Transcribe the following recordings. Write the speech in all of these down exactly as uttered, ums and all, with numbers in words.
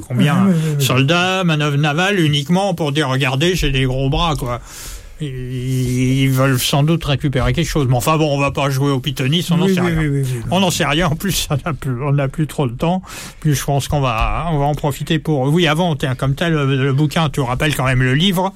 combien, oui, oui, oui. soldats, manœuvres navales, uniquement pour dire, regardez, j'ai des gros bras, quoi. Ils veulent sans doute récupérer quelque chose. Mais enfin bon, on va pas jouer au pythonisme, on n'en oui, sait oui, rien. oui, oui, oui, on n'en sait rien. En plus, on n'a plus, on n'a plus trop de temps. Puis je pense qu'on va, on va en profiter pour. Oui, avant, tiens, comme tel, le, le bouquin, tu rappelles quand même le livre.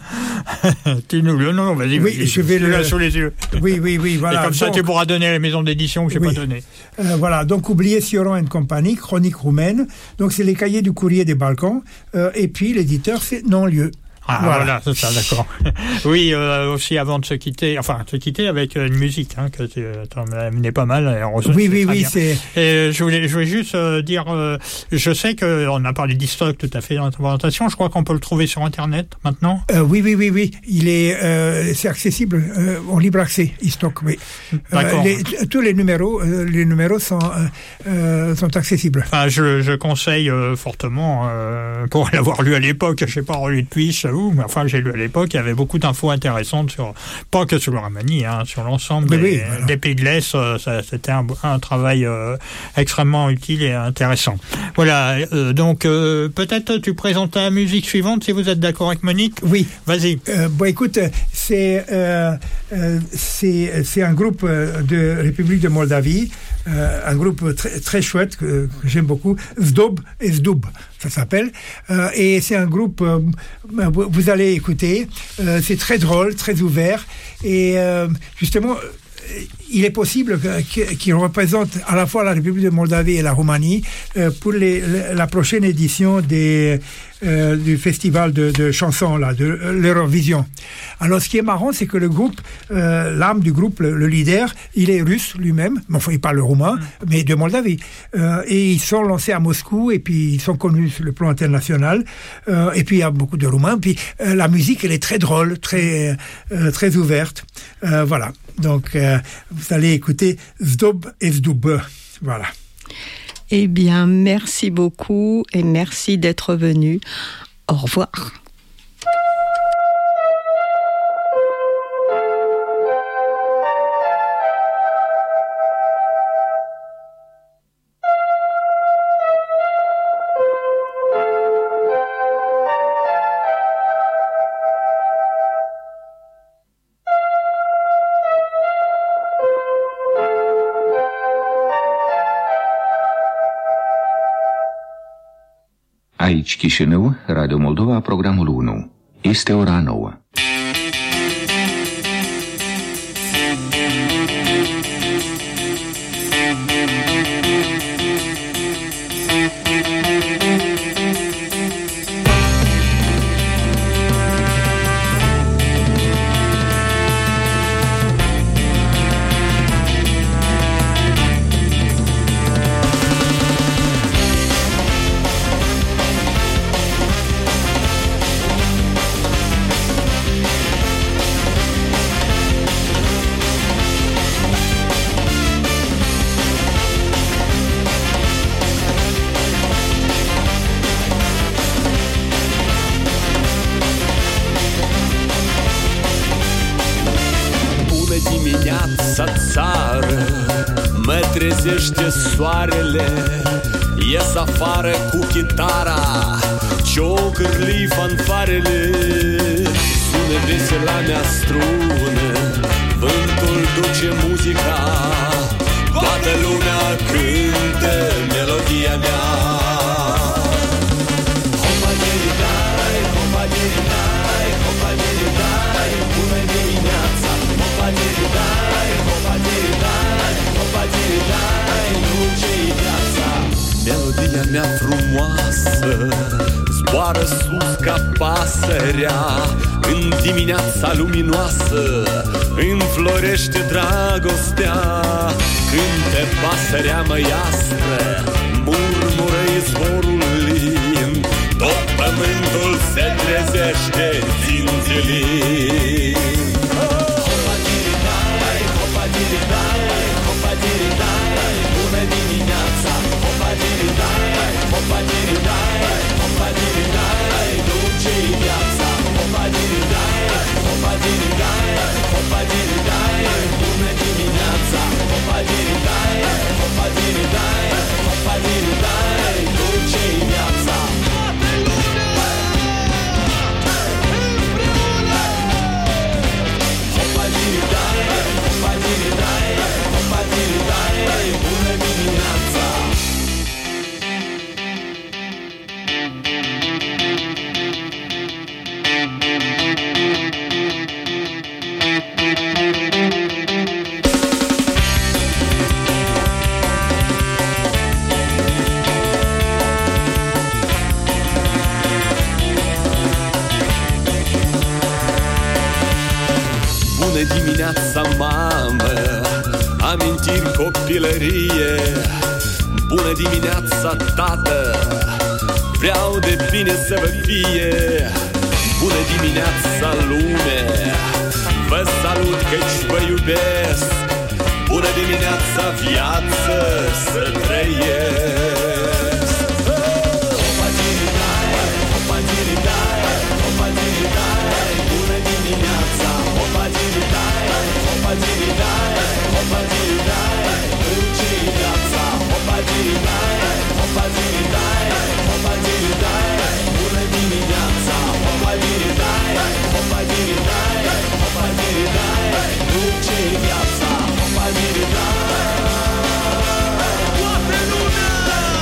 Tu nous le non, vas-y. Oui, vas-y, je vais le là sous les yeux. Oui, oui, oui, voilà. Et comme ça, donc, tu pourras donner à la maison d'édition que j'ai oui. pas donné. Euh, voilà. Donc, oubliez Sioran et compagnie, chronique roumaine. Donc, c'est les cahiers du courrier des Balkans. Euh, et puis, l'éditeur, c'est Non-Lieu. Ah voilà, voilà c'est ça, d'accord. Oui, euh, aussi avant de se quitter, enfin se quitter avec une musique hein, que tu as amené pas mal. Oui, oui, oui, c'est. Et je voulais, je voulais juste euh, dire, euh, je sais que on a parlé d'e-stock tout à fait dans la présentation. Je crois qu'on peut le trouver sur Internet maintenant. Euh, oui, oui, oui, oui. Il est, euh, c'est accessible euh, en libre accès, e-stock. Oui. D'accord. Euh, les, tous les numéros, euh, les numéros sont euh, euh, sont accessibles. Enfin, je, je conseille euh, fortement euh, pour l'avoir lu à l'époque. Je sais pas relu depuis. Je mais enfin j'ai lu à l'époque, il y avait beaucoup d'infos intéressantes sur, pas que sur le Ramani, hein, sur l'ensemble des, oui, voilà. des pays de l'Est. Ça, c'était un, un travail euh, extrêmement utile et intéressant. Voilà, euh, donc euh, peut-être tu présentes la musique suivante si vous êtes d'accord avec Monique. Oui. Vas-y. Euh, bon, écoute, c'est euh, euh, c'est c'est un groupe de République de Moldavie, euh, un groupe très très chouette que, que j'aime beaucoup, Zdob et Zdub. Ça s'appelle, euh, et c'est un groupe, euh, vous allez écouter, euh, c'est très drôle, très ouvert, et euh, justement, il est possible qu'il représente à la fois la République de Moldavie et la Roumanie euh, pour les, la prochaine édition des, euh, du festival de, de chansons, là, de l'Eurovision. Alors, ce qui est marrant, c'est que le groupe, euh, l'âme du groupe, le, le leader, il est russe lui-même, mais enfin, il parle roumain, mais de Moldavie. Euh, et ils sont lancés à Moscou, et puis ils sont connus sur le plan international. Euh, et puis, il y a beaucoup de Roumains. Puis, euh, la musique, elle est très drôle, très, euh, très ouverte. Euh, voilà. Donc, euh, vous allez écouter Zdob et Zdub. Voilà. Eh bien, merci beaucoup et merci d'être venu. Au revoir. Aici Chișinău, Radio Moldova, programul unu. Este ora nouă. Trezește soarele, ies afară cu chitara, ciocârli fanfarele, sună vesela mea strună, vântul duce muzica, toată lumea cântă melodia mea. Hopa diri-dai, hopa diri-dai, hopa diri-dai, bună dimineața, hopa diri-dai, hopa diri-dai, hopa diri-dai, duce-i viața. Melodia mea frumoasă zboară sus ca pasărea, în dimineața luminoasă înflorește dragostea. Cântă pasărea măiastră, murmură izvorul lin, tot pământul se trezește din zilin. Hopa diri-dai, hopa diri-dai, hopa diri-dai, bună dimineața. Hopa diri-dai, hopa diri-dai, hopa diri-dai, duce-i viața. Hopa diri-dai, hopa diri-dai, hopa diri-dai, bună dimineața. Hopa diri-dai, hopa diri-dai, hopa diri-dai, duce-i viața. copilărie. Bună dimineața, tată, vreau de bine să vă fie. Bună dimineața, lume, vă salut căci vă iubesc. Bună dimineața, viață, să trăiesc. Hopa dimineața, hopa dimineața, hopa dimineața. Bună dimineața, hopa dimineața, hopa dimineața, hopa dimineața. Duce viața, hopa dimineața, hopa dimineața, hopa dimineața. Bună dimineața, hopa dimineața, hopa dimineața, hopa dimineața. Duce viața, hopa dimineața. Toată lumea!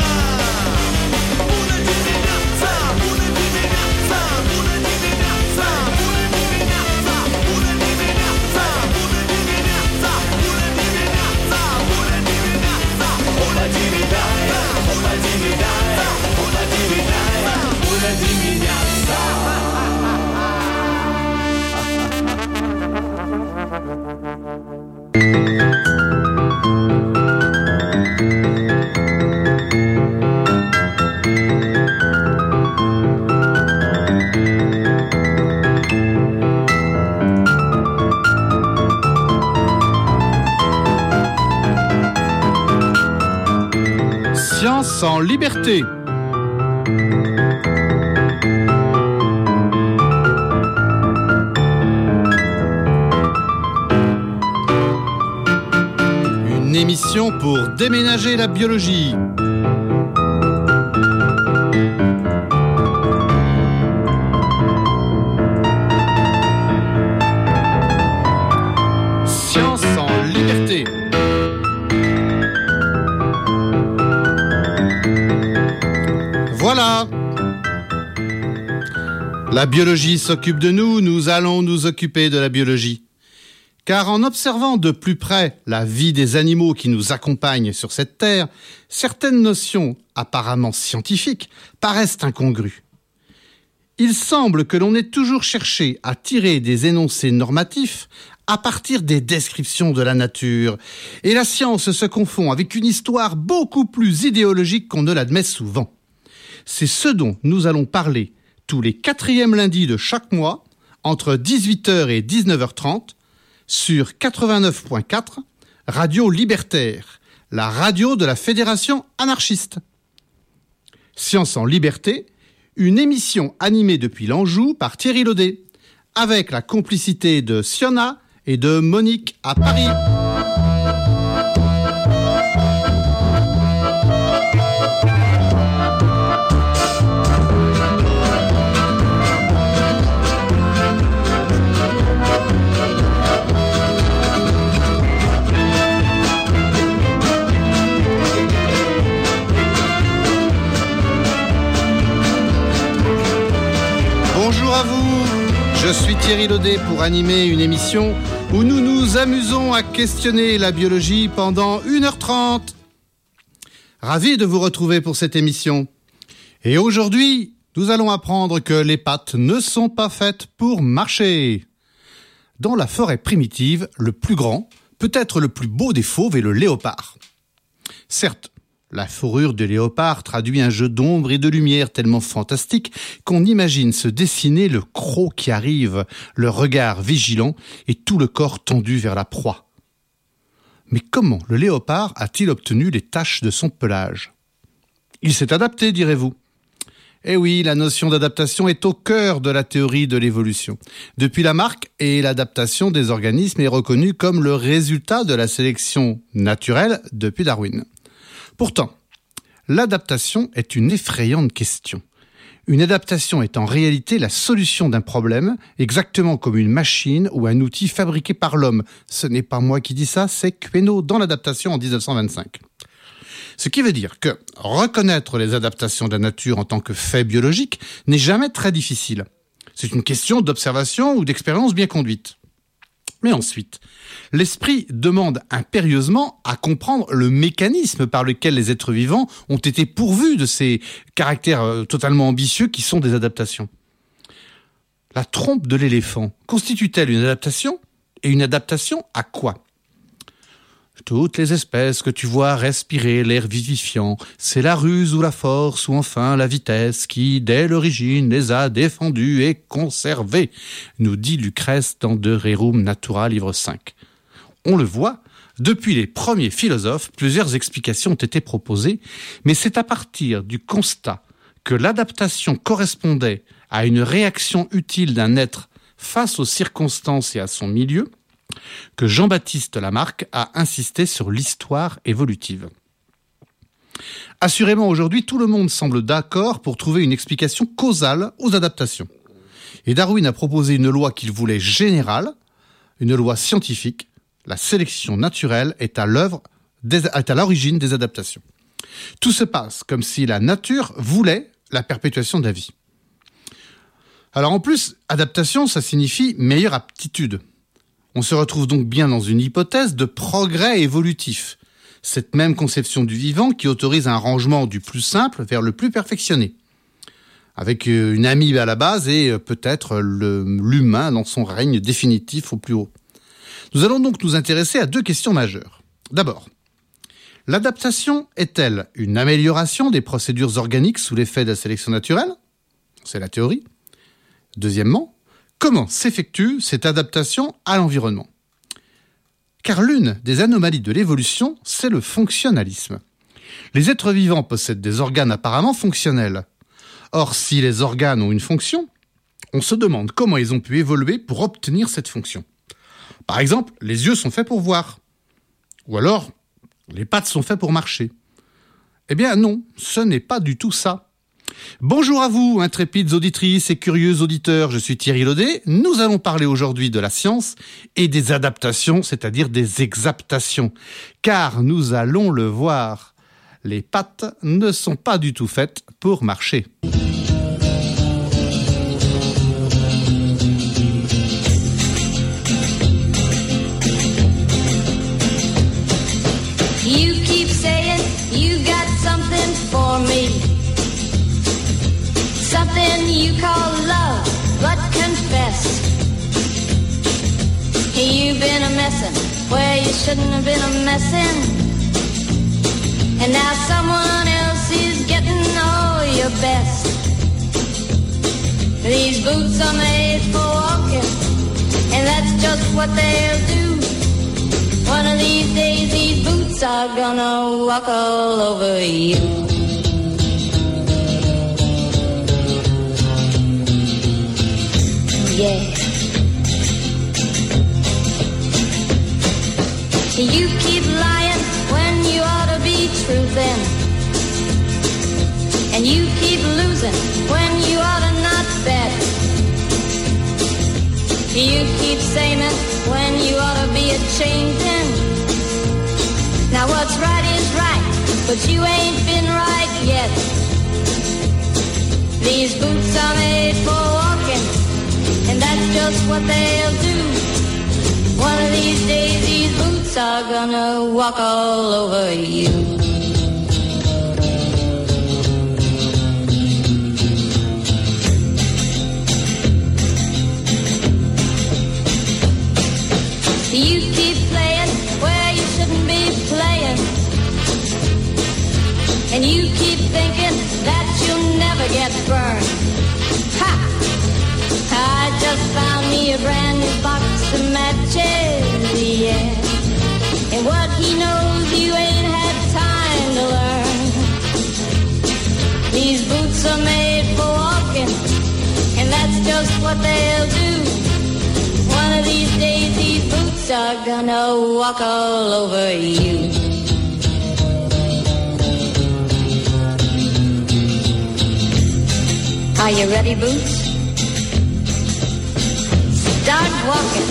Bună dimineața, bună dimineața, bună dimineața, bună dimineața, bună dimineața, bună dimineața, bună dimineața, bună dimineața. Hopa dimineața, hopa dimineața, hopa dimineața, bună dimineața. Science en liberté. Une émission pour déménager la biologie. Science en liberté. Voilà. La biologie s'occupe de nous, nous allons nous occuper de la biologie. Car en observant de plus près la vie des animaux qui nous accompagnent sur cette terre, certaines notions apparemment scientifiques paraissent incongrues. Il semble que l'on ait toujours cherché à tirer des énoncés normatifs à partir des descriptions de la nature, et la science se confond avec une histoire beaucoup plus idéologique qu'on ne l'admet souvent. C'est ce dont nous allons parler tous les quatrièmes lundis de chaque mois, entre dix-huit heures et dix-neuf heures trente, sur quatre-vingt-neuf point quatre, Radio Libertaire, la radio de la Fédération anarchiste. Science en liberté, une émission animée depuis l'Anjou par Thierry Laudet, avec la complicité de Siona et de Monique à Paris. Bonjour à vous, je suis Thierry Laudet pour animer une émission où nous nous amusons à questionner la biologie pendant une heure trente. Ravi de vous retrouver pour cette émission. Et aujourd'hui, nous allons apprendre que les pattes ne sont pas faites pour marcher. Dans la forêt primitive, le plus grand, peut-être le plus beau des fauves est le léopard. Certes, la fourrure du léopard traduit un jeu d'ombre et de lumière tellement fantastique qu'on imagine se dessiner le croc qui arrive, le regard vigilant et tout le corps tendu vers la proie. Mais comment le léopard a-t-il obtenu les taches de son pelage ? Il s'est adapté, direz-vous. Eh oui, la notion d'adaptation est au cœur de la théorie de l'évolution. Depuis Lamarck, et l'adaptation des organismes est reconnue comme le résultat de la sélection naturelle depuis Darwin. Pourtant, l'adaptation est une effrayante question. Une adaptation est en réalité la solution d'un problème, exactement comme une machine ou un outil fabriqué par l'homme. Ce n'est pas moi qui dis ça, c'est Queneau dans l'adaptation en dix-neuf cent vingt-cinq. Ce qui veut dire que reconnaître les adaptations de la nature en tant que fait biologique n'est jamais très difficile. C'est une question d'observation ou d'expérience bien conduite. Mais ensuite, l'esprit demande impérieusement à comprendre le mécanisme par lequel les êtres vivants ont été pourvus de ces caractères totalement ambitieux qui sont des adaptations. La trompe de l'éléphant constitue-t-elle une adaptation ? Et une adaptation à quoi ? Toutes les espèces que tu vois respirer l'air vivifiant, c'est la ruse ou la force ou enfin la vitesse qui, dès l'origine, les a défendus et conservés, nous dit Lucrèce dans De Rerum Natura, livre cinq. On le voit, depuis les premiers philosophes, plusieurs explications ont été proposées, mais c'est à partir du constat que l'adaptation correspondait à une réaction utile d'un être face aux circonstances et à son milieu, que Jean-Baptiste Lamarck a insisté sur l'histoire évolutive. Assurément, aujourd'hui, tout le monde semble d'accord pour trouver une explication causale aux adaptations. Et Darwin a proposé une loi qu'il voulait générale, une loi scientifique. La sélection naturelle est à l'œuvre, des, est à l'origine des adaptations. Tout se passe comme si la nature voulait la perpétuation de la vie. Alors en plus, adaptation, ça signifie meilleure aptitude. On se retrouve donc bien dans une hypothèse de progrès évolutif. Cette même conception du vivant qui autorise un rangement du plus simple vers le plus perfectionné. Avec une amibe à la base et peut-être le, l'humain dans son règne définitif au plus haut. Nous allons donc nous intéresser à deux questions majeures. D'abord, l'adaptation est-elle une amélioration des procédures organiques sous l'effet de la sélection naturelle ? C'est la théorie. Deuxièmement, comment s'effectue cette adaptation à l'environnement ? Car l'une des anomalies de l'évolution, c'est le fonctionnalisme. Les êtres vivants possèdent des organes apparemment fonctionnels. Or, si les organes ont une fonction, on se demande comment ils ont pu évoluer pour obtenir cette fonction. Par exemple, les yeux sont faits pour voir. Ou alors, les pattes sont faites pour marcher. Eh bien non, ce n'est pas du tout ça. Bonjour à vous, intrépides auditrices et curieux auditeurs, je suis Thierry Laudet. Nous allons parler aujourd'hui de la science et des adaptations, c'est-à-dire des exaptations. Car nous allons le voir, les pattes ne sont pas du tout faites pour marcher. You keep saying you got something for me. Something you call love, but confess. You've been a messin' where you shouldn't have been a messin'. And now someone else is getting all your best. These boots are made for walking, and that's just what they'll do. One of these days these boots are gonna walk all over you. Yeah. You keep lying when you ought to be truthin'. And you keep losing when you ought to not bet. You keep saying when you ought to be a-changin'. Now what's right is right, but you ain't been right yet. These boots are made for walking, and that's just what they'll do. One of these days these boots are gonna walk all over you. You keep playing where you shouldn't be playing. And you keep thinking that you'll never get burned. Ha! I just found me a brand new box of matches, yeah. And what he knows you ain't had time to learn. These boots are made for walking, and that's just what they'll do. One of these days these boots are gonna walk all over you. Are you ready, Boots? Start walking.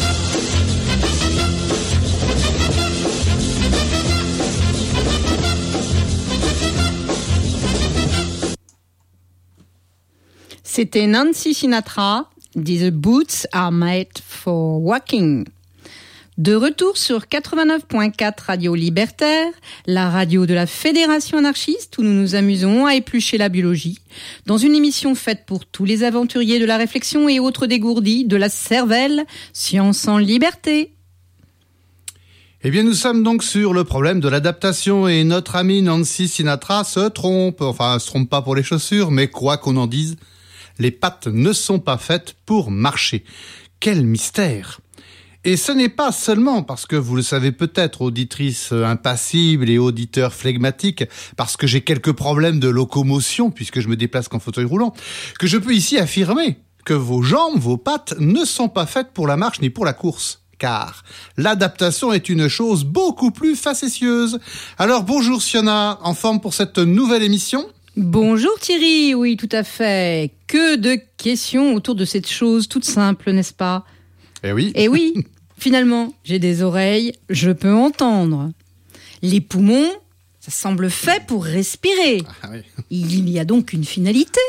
C'était Nancy Sinatra. These boots are made for walking. De retour sur quatre-vingt-neuf point quatre Radio Libertaire, la radio de la Fédération anarchiste où nous nous amusons à éplucher la biologie, dans une émission faite pour tous les aventuriers de la réflexion et autres dégourdis de la cervelle, Science en liberté. Eh bien, nous sommes donc sur le problème de l'adaptation et notre ami Nancy Sinatra se trompe. Enfin, elle se trompe pas pour les chaussures, mais quoi qu'on en dise, les pattes ne sont pas faites pour marcher. Quel mystère! Et ce n'est pas seulement parce que vous le savez peut-être, auditrice impassible et auditeur flegmatique, parce que j'ai quelques problèmes de locomotion puisque je me déplace qu'en fauteuil roulant, que je peux ici affirmer que vos jambes, vos pattes ne sont pas faites pour la marche ni pour la course. Car l'adaptation est une chose beaucoup plus facétieuse. Alors bonjour Siona, en forme pour cette nouvelle émission ? Bonjour Thierry, oui tout à fait. Que de questions autour de cette chose toute simple, n'est-ce pas ? Eh oui. Eh oui, finalement, j'ai des oreilles, je peux entendre. Les poumons, ça semble fait pour respirer. Ah oui. Il y a donc une finalité.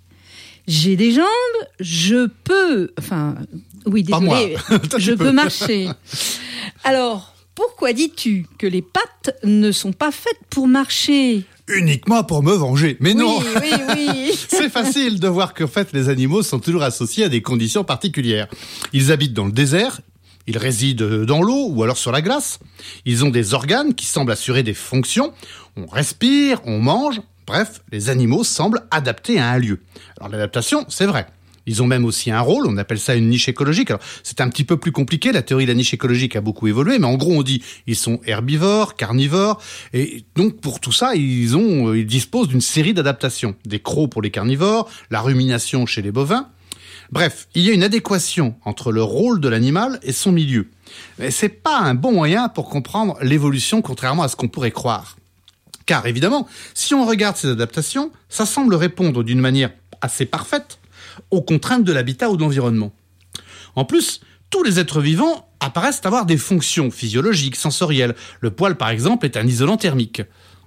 J'ai des jambes, je peux... Enfin, oui, Pas désolé, moi. Toi, je tu peux peux. marcher. Alors, pourquoi dis-tu que les pattes ne sont pas faites pour marcher ? Uniquement pour me venger. Mais non. Oui, oui, oui. C'est facile de voir qu'en fait, les animaux sont toujours associés à des conditions particulières. Ils habitent dans le désert, ils résident dans l'eau ou alors sur la glace. Ils ont des organes qui semblent assurer des fonctions. On respire, on mange. Bref, les animaux semblent adaptés à un lieu. Alors l'adaptation, c'est vrai. Ils ont même aussi un rôle, on appelle ça une niche écologique. Alors, c'est un petit peu plus compliqué, la théorie de la niche écologique a beaucoup évolué, mais en gros, on dit ils sont herbivores, carnivores, et donc pour tout ça, ils ont, ils disposent d'une série d'adaptations. Des crocs pour les carnivores, la rumination chez les bovins. Bref, il y a une adéquation entre le rôle de l'animal et son milieu. Mais c'est pas un bon moyen pour comprendre l'évolution, contrairement à ce qu'on pourrait croire. Car évidemment, si on regarde ces adaptations, ça semble répondre d'une manière assez parfaite aux contraintes de l'habitat ou de l'environnement. En plus, tous les êtres vivants apparaissent avoir des fonctions physiologiques, sensorielles. Le poil, par exemple, est un isolant thermique.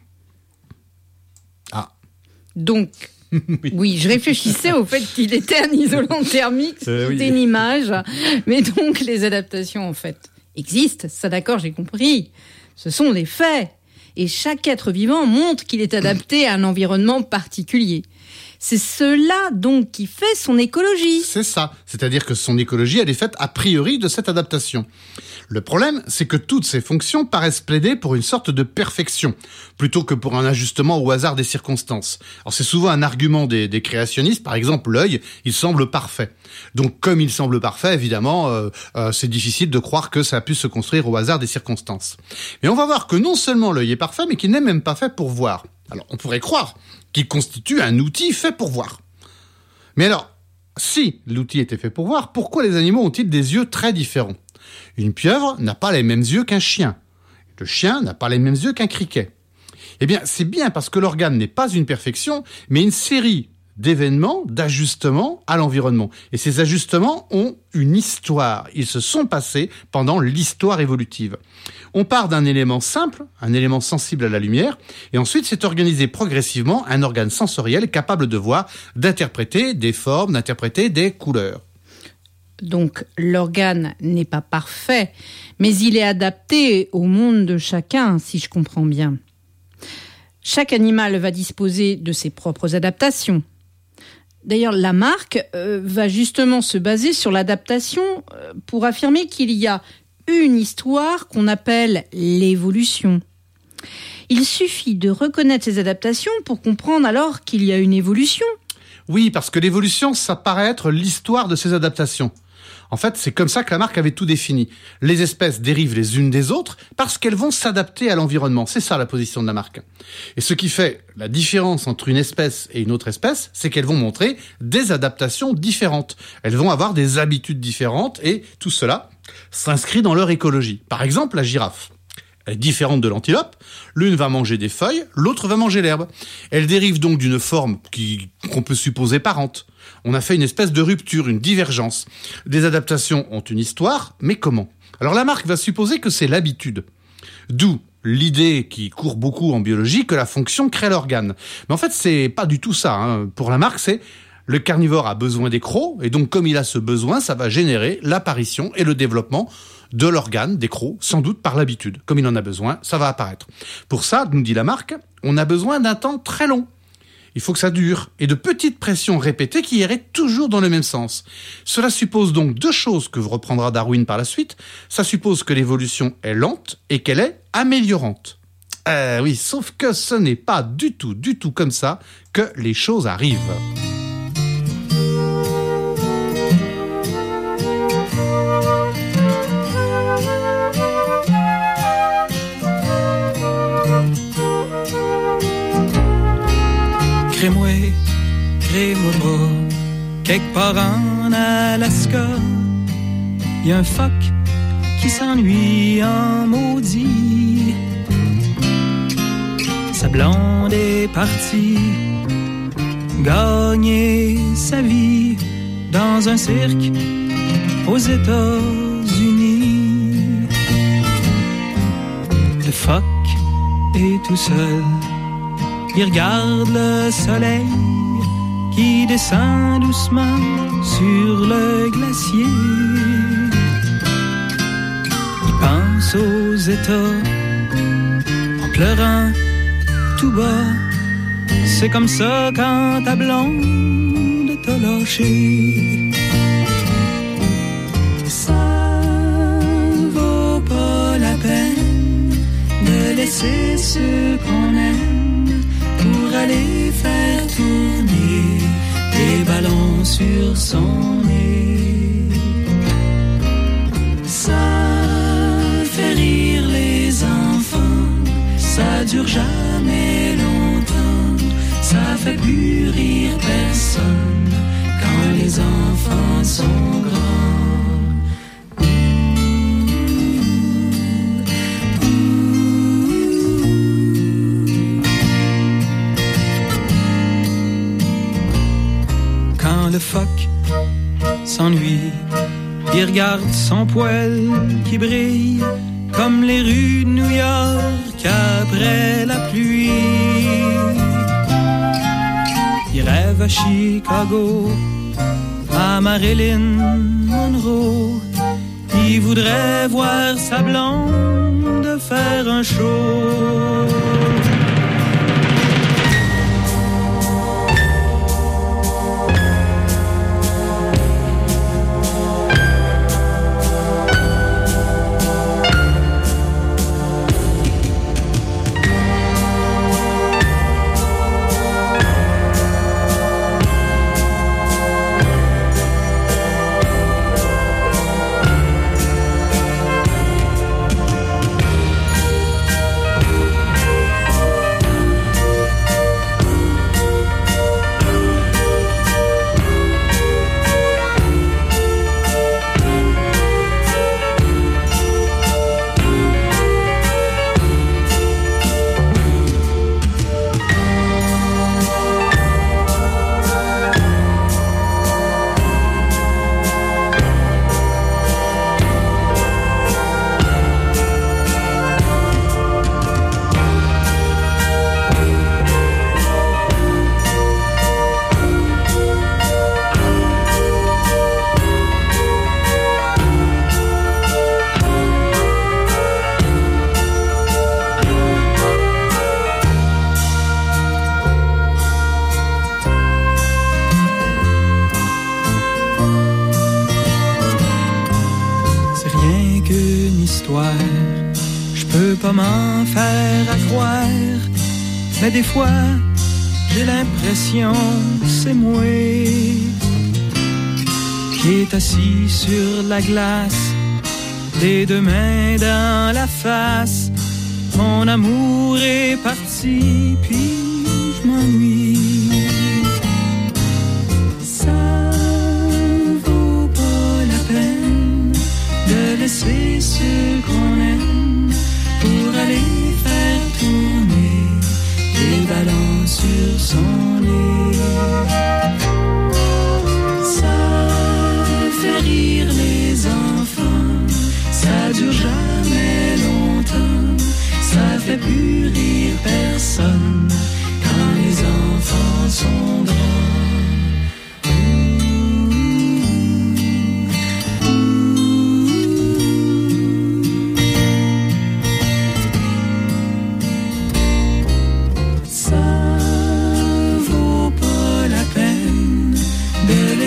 Ah. Donc, Oui. oui, je réfléchissais au fait qu'il était un isolant thermique, Euh, c'était oui. une image. Mais donc, les adaptations, en fait, existent. Ça, d'accord, j'ai compris. Ce sont des faits. Et chaque être vivant montre qu'il est adapté à un environnement particulier. C'est cela, donc, qui fait son écologie. C'est ça. C'est-à-dire que son écologie, elle est faite a priori de cette adaptation. Le problème, c'est que toutes ces fonctions paraissent plaider pour une sorte de perfection, plutôt que pour un ajustement au hasard des circonstances. Alors c'est souvent un argument des, des créationnistes, par exemple l'œil, il semble parfait. Donc comme il semble parfait, évidemment, euh, euh, c'est difficile de croire que ça a pu se construire au hasard des circonstances. Mais on va voir que non seulement l'œil est parfait, mais qu'il n'est même pas fait pour voir. Alors on pourrait croire qu'il constitue un outil fait pour voir. Mais alors, si l'outil était fait pour voir, pourquoi les animaux ont-ils des yeux très différents ? Une pieuvre n'a pas les mêmes yeux qu'un chien. Le chien n'a pas les mêmes yeux qu'un criquet. Eh bien, c'est bien parce que l'organe n'est pas une perfection, mais une série d'événements, d'ajustements à l'environnement. Et ces ajustements ont une histoire. Ils se sont passés pendant l'histoire évolutive. On part d'un élément simple, un élément sensible à la lumière, et ensuite c'est organisé progressivement un organe sensoriel capable de voir, d'interpréter des formes, d'interpréter des couleurs. Donc, l'organe n'est pas parfait, mais il est adapté au monde de chacun, si je comprends bien. Chaque animal va disposer de ses propres adaptations. D'ailleurs, Lamarck euh, va justement se baser sur l'adaptation euh, pour affirmer qu'il y a une histoire qu'on appelle l'évolution. Il suffit de reconnaître ces adaptations pour comprendre alors qu'il y a une évolution. Oui, parce que l'évolution, ça paraît être l'histoire de ces adaptations. En fait, c'est comme ça que Lamarck avait tout défini. Les espèces dérivent les unes des autres parce qu'elles vont s'adapter à l'environnement. C'est ça la position de Lamarck. Et ce qui fait la différence entre une espèce et une autre espèce, c'est qu'elles vont montrer des adaptations différentes. Elles vont avoir des habitudes différentes et tout cela s'inscrit dans leur écologie. Par exemple, la girafe. Elle est différente de l'antilope. L'une va manger des feuilles, l'autre va manger l'herbe. Elle dérive donc d'une forme qui, qu'on peut supposer parente. On a fait une espèce de rupture, une divergence. Des adaptations ont une histoire, mais comment ? Alors Lamarck va supposer que c'est l'habitude. D'où l'idée qui court beaucoup en biologie que la fonction crée l'organe. Mais en fait, c'est pas du tout ça. Hein. Pour Lamarck, c'est le carnivore a besoin des crocs, et donc comme il a ce besoin, ça va générer l'apparition et le développement de l'organe, des crocs, sans doute par l'habitude. Comme il en a besoin, ça va apparaître. Pour ça, nous dit Lamarck, on a besoin d'un temps très long. Il faut que ça dure, et de petites pressions répétées qui iraient toujours dans le même sens. Cela suppose donc deux choses que reprendra Darwin par la suite. Ça suppose que l'évolution est lente et qu'elle est améliorante. Euh, oui, sauf que ce n'est pas du tout, du tout comme ça que les choses arrivent. Crée-moi, crée-moi pas, quelque part en Alaska, y a un phoque qui s'ennuie en maudit. Sa blonde est partie gagner sa vie dans un cirque aux États-Unis. Le phoque est tout seul. Il regarde le soleil qui descend doucement sur le glacier. Il pense aux États en pleurant tout bas. C'est comme ça quand ta blonde t'a lâché. Ça vaut pas la peine de laisser ceux qu'on aime pour aller faire tourner des ballons sur son nez. Ça fait rire les enfants, ça dure jamais longtemps, ça fait plus rire personne quand les enfants sont grands. Le phoque s'ennuie, il regarde son poil qui brille comme les rues de New York après la pluie. Il rêve à Chicago, à Marilyn Monroe. Il voudrait voir sa blonde faire un show. M'en faire à croire, mais des fois j'ai l'impression c'est moi qui est assis sur la glace, les deux mains dans la face. Mon amour est parti, puis je m'ennuie. Ça vaut pas la peine de laisser ce qu'on aime pour aller faire tourner des ballons sur son nez. Ça fait rire les enfants, ça dure jamais longtemps, ça fait plus rire personne quand les enfants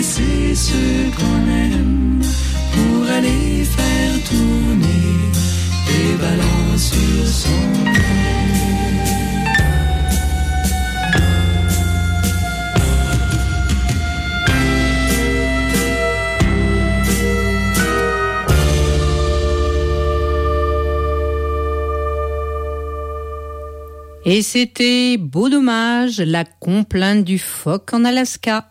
laisser ceux qu'on aime pour aller faire tourner des ballons sur son nez. Et c'était Beau Dommage, la complainte du phoque en Alaska.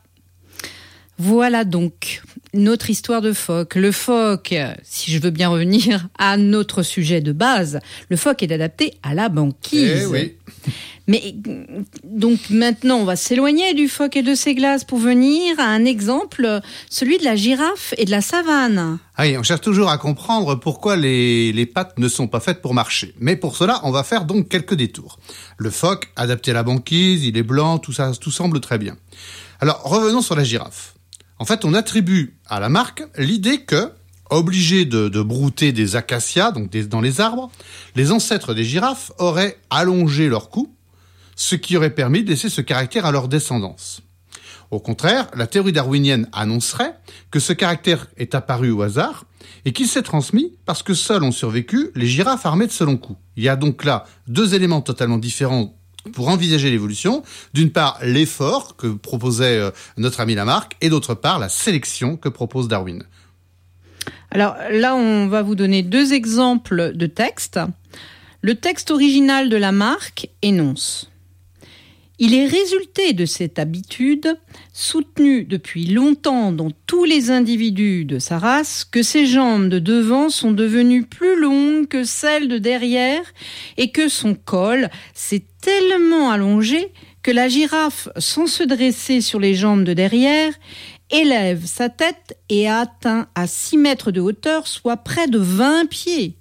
Voilà donc notre histoire de phoque. Le phoque, si je veux bien revenir à notre sujet de base, le phoque est adapté à la banquise. Eh oui. Mais donc maintenant, on va s'éloigner du phoque et de ses glaces pour venir à un exemple, celui de la girafe et de la savane. Ah oui, on cherche toujours à comprendre pourquoi les, les pattes ne sont pas faites pour marcher. Mais pour cela, on va faire donc quelques détours. Le phoque, adapté à la banquise, il est blanc, tout ça, tout semble très bien. Alors, revenons sur la girafe. En fait, on attribue à la marque l'idée que, obligés de, de brouter des acacias, donc des, dans les arbres, les ancêtres des girafes auraient allongé leur cou, ce qui aurait permis de laisser ce caractère à leur descendance. Au contraire, la théorie darwinienne annoncerait que ce caractère est apparu au hasard et qu'il s'est transmis parce que seuls ont survécu les girafes armées de ce long cou. Il y a donc là deux éléments totalement différents pour envisager l'évolution. D'une part, l'effort que proposait notre ami Lamarck et d'autre part, la sélection que propose Darwin. Alors là, on va vous donner deux exemples de textes. Le texte original de Lamarck énonce: il est résulté de cette habitude, soutenue depuis longtemps dans tous les individus de sa race, que ses jambes de devant sont devenues plus longues que celles de derrière et que son col s'est tellement allongé que la girafe, sans se dresser sur les jambes de derrière, élève sa tête et atteint à six mètres de hauteur, soit près de vingt pieds.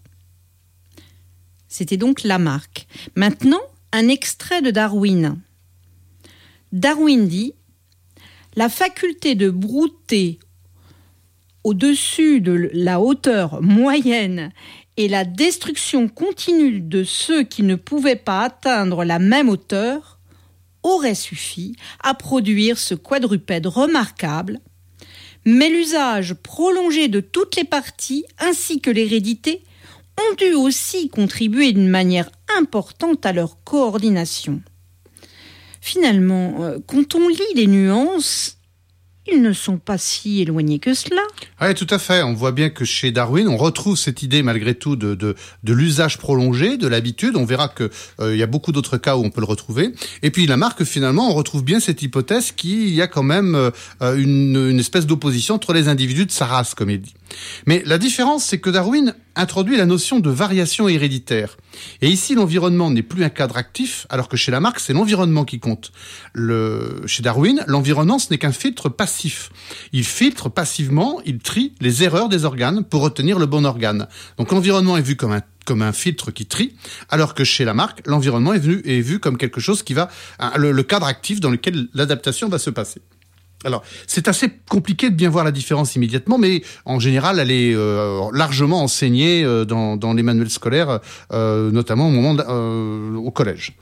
C'était donc Lamarck. Maintenant, un extrait de Darwin. Darwin dit « La faculté de brouter au-dessus de la hauteur moyenne et la destruction continue de ceux qui ne pouvaient pas atteindre la même hauteur aurait suffi à produire ce quadrupède remarquable, mais l'usage prolongé de toutes les parties ainsi que l'hérédité ont dû aussi contribuer d'une manière importante à leur coordination. » Finalement, quand on lit les nuances, ils ne sont pas si éloignés que cela. Oui, tout à fait. On voit bien que chez Darwin, on retrouve cette idée malgré tout de, de, de l'usage prolongé, de l'habitude. On verra qu'il euh, y a beaucoup d'autres cas où on peut le retrouver. Et puis Lamarck, finalement, on retrouve bien cette hypothèse qu'il y a quand même euh, une, une espèce d'opposition entre les individus de sa race, comme il dit. Mais la différence, c'est que Darwin introduit la notion de variation héréditaire. Et ici, l'environnement n'est plus un cadre actif, alors que chez Lamarck, c'est l'environnement qui compte. Le... Chez Darwin, l'environnement, ce n'est qu'un filtre passif. Il filtre passivement, il trie les erreurs des organes pour retenir le bon organe. Donc l'environnement est vu comme un comme un filtre qui trie, alors que chez Lamarck, l'environnement est vu, est vu comme quelque chose qui va, le, le cadre actif dans lequel l'adaptation va se passer. Alors, c'est assez compliqué de bien voir la différence immédiatement, mais en général, elle est euh, largement enseignée euh, dans, dans les manuels scolaires, euh, notamment au moment de, euh, au collège.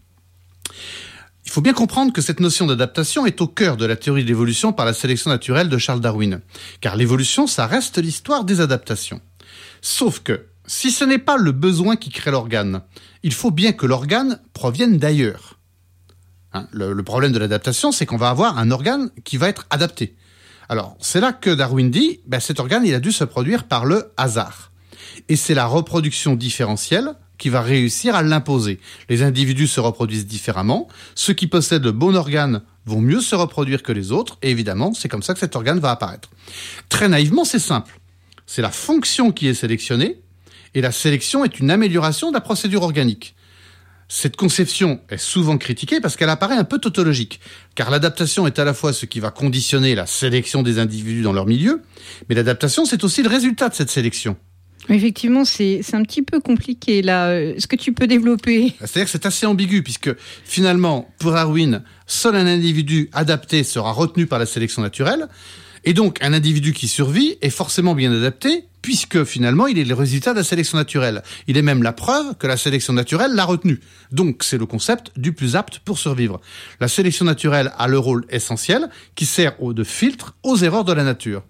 Il faut bien comprendre que cette notion d'adaptation est au cœur de la théorie de l'évolution par la sélection naturelle de Charles Darwin, car l'évolution, ça reste l'histoire des adaptations. Sauf que, si ce n'est pas le besoin qui crée l'organe, il faut bien que l'organe provienne d'ailleurs. Hein, le, le problème de l'adaptation, c'est qu'on va avoir un organe qui va être adapté. Alors, c'est là que Darwin dit, ben, cet organe, il a dû se produire par le hasard. Et c'est la reproduction différentielle qui va réussir à l'imposer. Les individus se reproduisent différemment. Ceux qui possèdent le bon organe vont mieux se reproduire que les autres. Et évidemment, c'est comme ça que cet organe va apparaître. Très naïvement, c'est simple. C'est la fonction qui est sélectionnée. Et la sélection est une amélioration de la procédure organique. Cette conception est souvent critiquée parce qu'elle apparaît un peu tautologique, car l'adaptation est à la fois ce qui va conditionner la sélection des individus dans leur milieu, mais l'adaptation, c'est aussi le résultat de cette sélection. Effectivement, c'est, c'est un petit peu compliqué, là. Est-ce que tu peux développer ? C'est-à-dire que c'est assez ambigu, puisque finalement, pour Darwin, seul un individu adapté sera retenu par la sélection naturelle, et donc un individu qui survit est forcément bien adapté, puisque finalement, il est le résultat de la sélection naturelle. Il est même la preuve que la sélection naturelle l'a retenu. Donc, c'est le concept du plus apte pour survivre. La sélection naturelle a le rôle essentiel qui sert de filtre aux erreurs de la nature.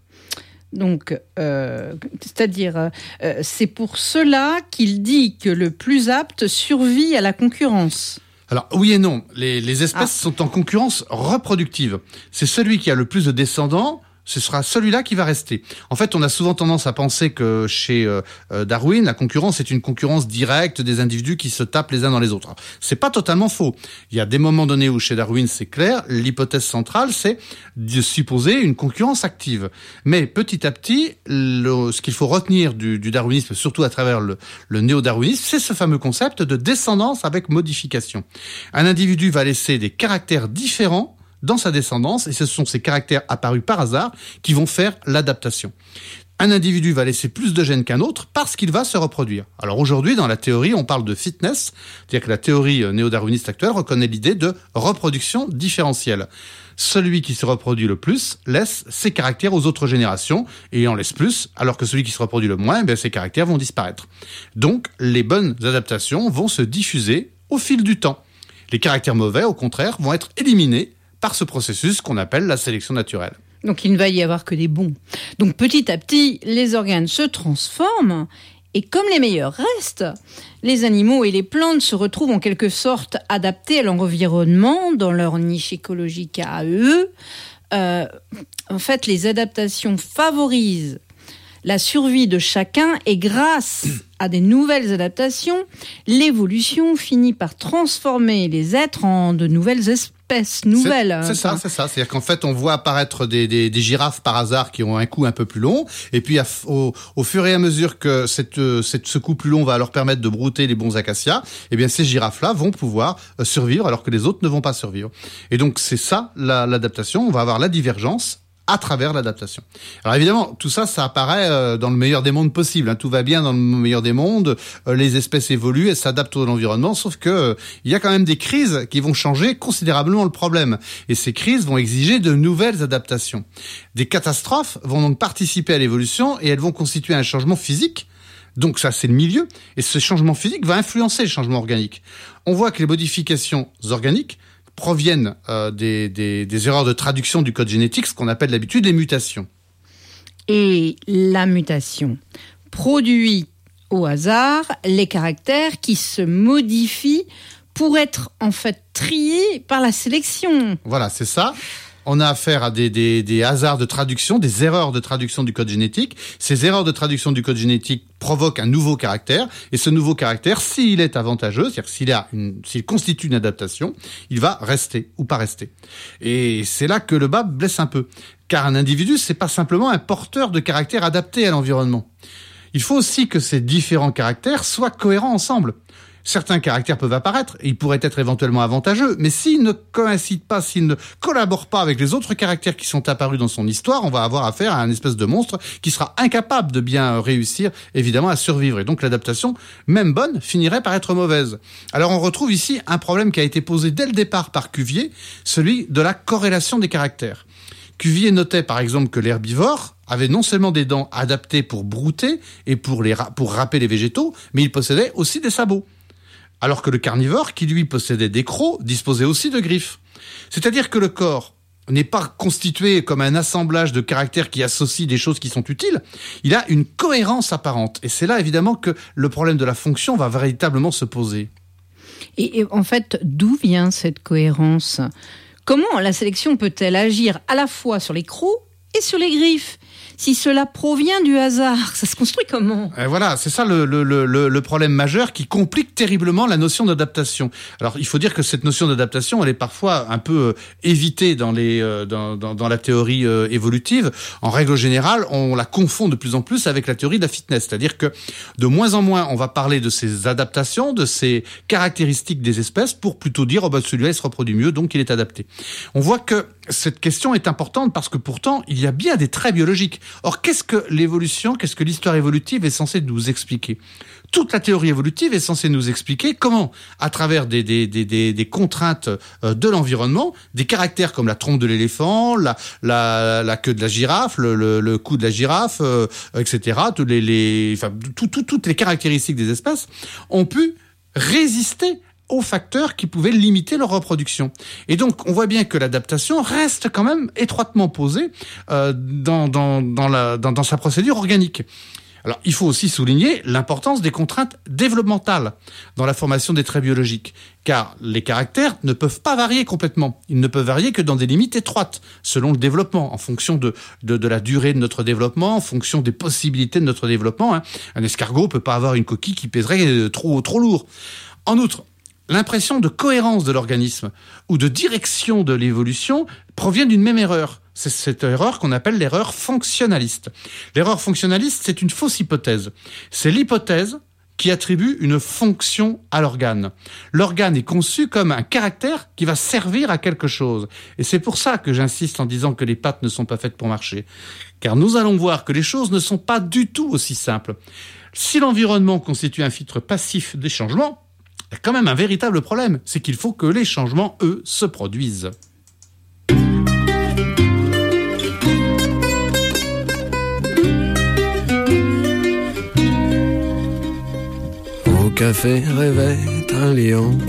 Donc, euh, c'est-à-dire, euh, c'est pour cela qu'il dit que le plus apte survit à la concurrence. Alors, oui et non. Les, les espèces Ah. sont en concurrence reproductive. C'est celui qui a le plus de descendants, ce sera celui-là qui va rester. En fait, on a souvent tendance à penser que chez euh, Darwin, la concurrence est une concurrence directe des individus qui se tapent les uns dans les autres. Alors, c'est pas totalement faux. Il y a des moments donnés où chez Darwin, c'est clair, l'hypothèse centrale, c'est de supposer une concurrence active. Mais petit à petit, le, ce qu'il faut retenir du, du darwinisme, surtout à travers le, le néo-darwinisme, c'est ce fameux concept de descendance avec modification. Un individu va laisser des caractères différents dans sa descendance, et ce sont ces caractères apparus par hasard qui vont faire l'adaptation. Un individu va laisser plus de gènes qu'un autre parce qu'il va se reproduire. Alors aujourd'hui, dans la théorie, on parle de fitness, c'est-à-dire que la théorie néo-darwiniste actuelle reconnaît l'idée de reproduction différentielle. Celui qui se reproduit le plus laisse ses caractères aux autres générations et en laisse plus, alors que celui qui se reproduit le moins, ben, ses caractères vont disparaître. Donc, les bonnes adaptations vont se diffuser au fil du temps. Les caractères mauvais, au contraire, vont être éliminés par ce processus qu'on appelle la sélection naturelle. Donc il ne va y avoir que des bons. Donc petit à petit, les organes se transforment et comme les meilleurs restent, les animaux et les plantes se retrouvent en quelque sorte adaptés à leur environnement, dans leur niche écologique à eux. Euh, en fait, les adaptations favorisent la survie de chacun et grâce à des nouvelles adaptations, l'évolution finit par transformer les êtres en de nouvelles espèces nouvelles. C'est, c'est ça, c'est ça. C'est-à-dire qu'en fait, on voit apparaître des, des, des girafes par hasard qui ont un cou un peu plus long, et puis à, au, au fur et à mesure que cette, cette, ce cou plus long va leur permettre de brouter les bons acacias, eh bien ces girafes-là vont pouvoir survivre alors que les autres ne vont pas survivre. Et donc c'est ça la, l'adaptation. On va avoir la divergence à travers l'adaptation. Alors évidemment, tout ça, ça apparaît euh, dans le meilleur des mondes possible. Hein. Tout va bien dans le meilleur des mondes. Euh, les espèces évoluent, elles s'adaptent à l'environnement. Sauf que euh, il y a quand même des crises qui vont changer considérablement le problème. Et ces crises vont exiger de nouvelles adaptations. Des catastrophes vont donc participer à l'évolution et elles vont constituer un changement physique. Donc ça, c'est le milieu. Et ce changement physique va influencer le changement organique. On voit que les modifications organiques proviennent euh, des, des, des erreurs de traduction du code génétique, ce qu'on appelle d'habitude les mutations. Et la mutation produit au hasard les caractères qui se modifient pour être en fait triés par la sélection. Voilà, c'est ça. On a affaire à des, des, des hasards de traduction, des erreurs de traduction du code génétique. Ces erreurs de traduction du code génétique provoquent un nouveau caractère. Et ce nouveau caractère, s'il est avantageux, c'est-à-dire s'il, a une, s'il constitue une adaptation, il va rester ou pas rester. Et c'est là que le bas blesse un peu. Car un individu, c'est pas simplement un porteur de caractères adaptés à l'environnement. Il faut aussi que ces différents caractères soient cohérents ensemble. Certains caractères peuvent apparaître et ils pourraient être éventuellement avantageux, mais s'ils ne coïncident pas, s'ils ne collaborent pas avec les autres caractères qui sont apparus dans son histoire, on va avoir affaire à un espèce de monstre qui sera incapable de bien réussir, évidemment, à survivre. Et donc l'adaptation, même bonne, finirait par être mauvaise. Alors on retrouve ici un problème qui a été posé dès le départ par Cuvier, celui de la corrélation des caractères. Cuvier notait par exemple que l'herbivore avait non seulement des dents adaptées pour brouter et pour, les ra- pour râper les végétaux, mais il possédait aussi des sabots. Alors que le carnivore, qui lui possédait des crocs, disposait aussi de griffes. C'est-à-dire que le corps n'est pas constitué comme un assemblage de caractères qui associent des choses qui sont utiles, il a une cohérence apparente. Et c'est là évidemment que le problème de la fonction va véritablement se poser. Et, et en fait, d'où vient cette cohérence ? Comment la sélection peut-elle agir à la fois sur les crocs et sur les griffes ? Si cela provient du hasard, ça se construit comment ? Et voilà, c'est ça le, le, le, le problème majeur qui complique terriblement la notion d'adaptation. Alors, il faut dire que cette notion d'adaptation, elle est parfois un peu euh, évitée dans, les, euh, dans, dans, dans la théorie euh, évolutive. En règle générale, on la confond de plus en plus avec la théorie de la fitness. C'est-à-dire que de moins en moins, on va parler de ces adaptations, de ces caractéristiques des espèces pour plutôt dire, oh ben celui-là, il se reproduit mieux, donc il est adapté. On voit que cette question est importante parce que pourtant, il il y a bien des traits biologiques. Or, qu'est-ce que l'évolution, qu'est-ce que l'histoire évolutive est censée nous expliquer ? Toute la théorie évolutive est censée nous expliquer comment, à travers des, des, des, des, des contraintes de l'environnement, des caractères comme la trompe de l'éléphant, la, la, la queue de la girafe, le, le, le cou de la girafe, euh, et cetera, tous les, les, enfin, tout, tout, toutes les caractéristiques des espèces ont pu résister aux facteurs qui pouvaient limiter leur reproduction. Et donc, on voit bien que l'adaptation reste quand même étroitement posée euh, dans, dans, dans, la, dans, dans sa procédure organique. Alors, il faut aussi souligner l'importance des contraintes développementales dans la formation des traits biologiques, car les caractères ne peuvent pas varier complètement. Ils ne peuvent varier que dans des limites étroites, selon le développement, en fonction de, de, de la durée de notre développement, en fonction des possibilités de notre développement. Hein. Un escargot peut pas avoir une coquille qui pèserait trop, trop lourd. En outre, l'impression de cohérence de l'organisme ou de direction de l'évolution provient d'une même erreur. C'est cette erreur qu'on appelle l'erreur fonctionnaliste. L'erreur fonctionnaliste, c'est une fausse hypothèse. C'est l'hypothèse qui attribue une fonction à l'organe. L'organe est conçu comme un caractère qui va servir à quelque chose. Et c'est pour ça que j'insiste en disant que les pattes ne sont pas faites pour marcher. Car nous allons voir que les choses ne sont pas du tout aussi simples. Si l'environnement constitue un filtre passif des changements, il y a quand même un véritable problème. C'est qu'il faut que les changements, eux, se produisent. Au café rêvait un lion